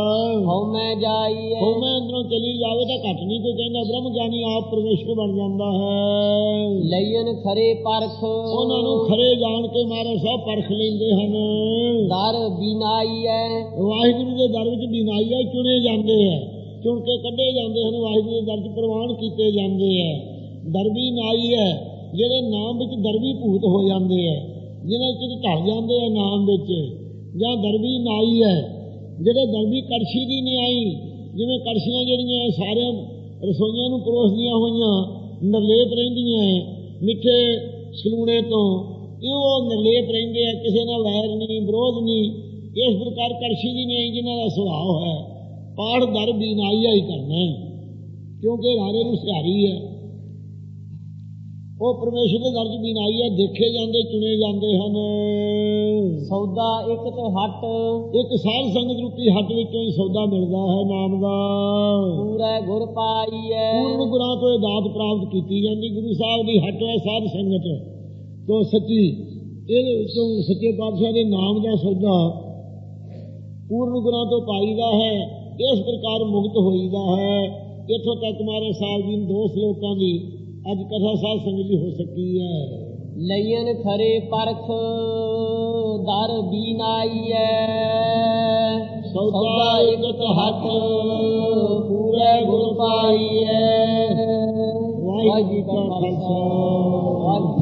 Speaker 1: ਹਉਮੈ ਜਾਈ ਹੈ,
Speaker 2: ਹਉਮੈ ਅੰਦਰੋਂ ਚਲੀ ਜਾਵੇ ਤਾਂ ਘੱਟ ਨਹੀਂ ਕੋਈ ਕਹਿੰਦਾ। ਬ੍ਰਹਮ ਗਿਆਨੀ ਆਪ ਪਰਮੇਸ਼ਰ ਬਣ ਜਾਂਦਾ ਹੈ।
Speaker 1: ਲਈਨ ਖਰੇ ਪਰਖ,
Speaker 2: ਉਹਨਾਂ ਨੂੰ ਖਰੇ ਜਾਣ ਕੇ ਮਾਰੇ ਸਭ ਪਰਖ ਲੈਂਦੇ ਹਨ।
Speaker 1: ਦਰ ਬਿਨਾਈ ਹੈ,
Speaker 2: ਵਾਹਿਗੁਰੂ ਦੇ ਦਰ ਵਿੱਚ ਬਿਨਾਈ ਹੈ, ਚੁਣੇ ਜਾਂਦੇ ਹੈ, ਚੁਣ ਕੇ ਕੱਢੇ ਜਾਂਦੇ ਹਨ। ਵਾਹਿਗੁਰੂ ਦੇ ਦਰ 'ਚ ਪ੍ਰਵਾਨ ਕੀਤੇ ਜਾਂਦੇ ਹੈ। ਦਰਬੀ ਨਾਈ ਹੈ, ਜਿਹੜੇ ਨਾਮ ਵਿੱਚ ਦਰਬੀ ਭੂਤ ਹੋ ਜਾਂਦੇ ਹੈ, ਜਿਹਨਾਂ 'ਚ ਢਲ ਜਾਂਦੇ ਆ ਨਾਮ ਵਿੱਚ। ਜਾਂ ਦਰਬੀ ਨਾਈ ਹੈ, ਜਿਹੜੇ ਦਰਬੀ ਕੜਛੀ ਦੀ ਨਿਆਈ, ਜਿਵੇਂ ਕੜਛੀਆਂ ਜਿਹੜੀਆਂ ਸਾਰਿਆਂ ਰਸੋਈਆਂ ਨੂੰ ਪਰੋਸਦੀਆਂ ਹੋਈਆਂ ਨਿਰਲੇਪ ਰਹਿੰਦੀਆਂ ਮਿੱਠੇ ਸਲੂਣੇ ਤੋਂ, ਇਉਂ ਉਹ ਨਿਰਲੇਪ ਰਹਿੰਦੇ ਆ, ਕਿਸੇ ਨਾਲ ਵੈਰ ਨਹੀਂ, ਵਿਰੋਧ ਨਹੀਂ। ਇਸ ਪ੍ਰਕਾਰ ਕੜਛੀ ਦੀ ਨਿਆਈ ਜਿਨ੍ਹਾਂ ਦਾ ਸੁਭਾਅ ਹੈ, ਪਾਠ ਦਰ ਬਿਨਾਈਆ ਹੀ ਕਰਨਾ, ਕਿਉਂਕਿ ਰਾਰੇ ਨੂੰ ਸਿਹਾਰੀ ਹੈ। ਉਹ ਪਰਮੇਸ਼ਰ ਦੇ ਦਰ 'ਚ ਬਿਨਾਈ ਹੈ, ਦੇਖੇ ਜਾਂਦੇ, ਚੁਣੇ ਜਾਂਦੇ ਹਨ।
Speaker 1: ਸੌਦਾ ਇੱਕ ਤੇ ਹੱਟ,
Speaker 2: ਇੱਕ ਸਾਧ ਸੰਗਤ ਰੂਪੀ ਹੱਟ ਵਿੱਚੋਂ ਹੀ ਸੌਦਾ ਮਿਲਦਾ ਹੈ ਨਾਮ ਦਾ।
Speaker 1: ਪੂਰੇ ਗੁਰ ਪਾਈ ਹੈ,
Speaker 2: ਪੂਰਨ ਗੁਰਾਂ ਤੋਂ ਇਹ ਦਾਤ ਪ੍ਰਾਪਤ ਕੀਤੀ ਜਾਂਦੀ। ਗੁਰੂ ਸਾਹਿਬ ਦੀ ਹੱਟ ਹੈ ਸਾਧ ਸੰਗਤ ਤੋਂ ਸੱਚੀ, ਇਹਦੇ ਵਿੱਚੋਂ ਸੱਚੇ ਪਾਤਸ਼ਾਹ ਦੇ ਨਾਮ ਦਾ ਸੌਦਾ ਪੂਰਨ ਗੁਰਾਂ ਤੋਂ ਪਾਈਦਾ ਹੈ। ਇਸ ਪ੍ਰਕਾਰ ਮੁਕਤ ਹੋਈਦਾ ਹੈ। ਇੱਥੋਂ ਤੱਕ ਮਾਰੇ ਸਾਹਿਬ ਜੀ ਦੋ ਸਲੋਕਾਂ ਦੀ ਅੱਜ ਕਥਾ ਸਾਧ ਸੰਗਤ ਦੀ ਹੋ ਸਕੀ ਹੈ।
Speaker 1: ਲਈਨ ਖਰੇ ਪਰਖ, ਦਰ ਬਿਨਾਈ ਹੈ। ਸੌਦਾ ਇੱਕ ਤੇ ਹੱਟ, ਪੂਰੇ ਗੁਰ ਪਾਈ ਹੈ। ਵਾਹਿਗੁਰੂ ਜੀ ਕਾ ਖਾਲਸਾ।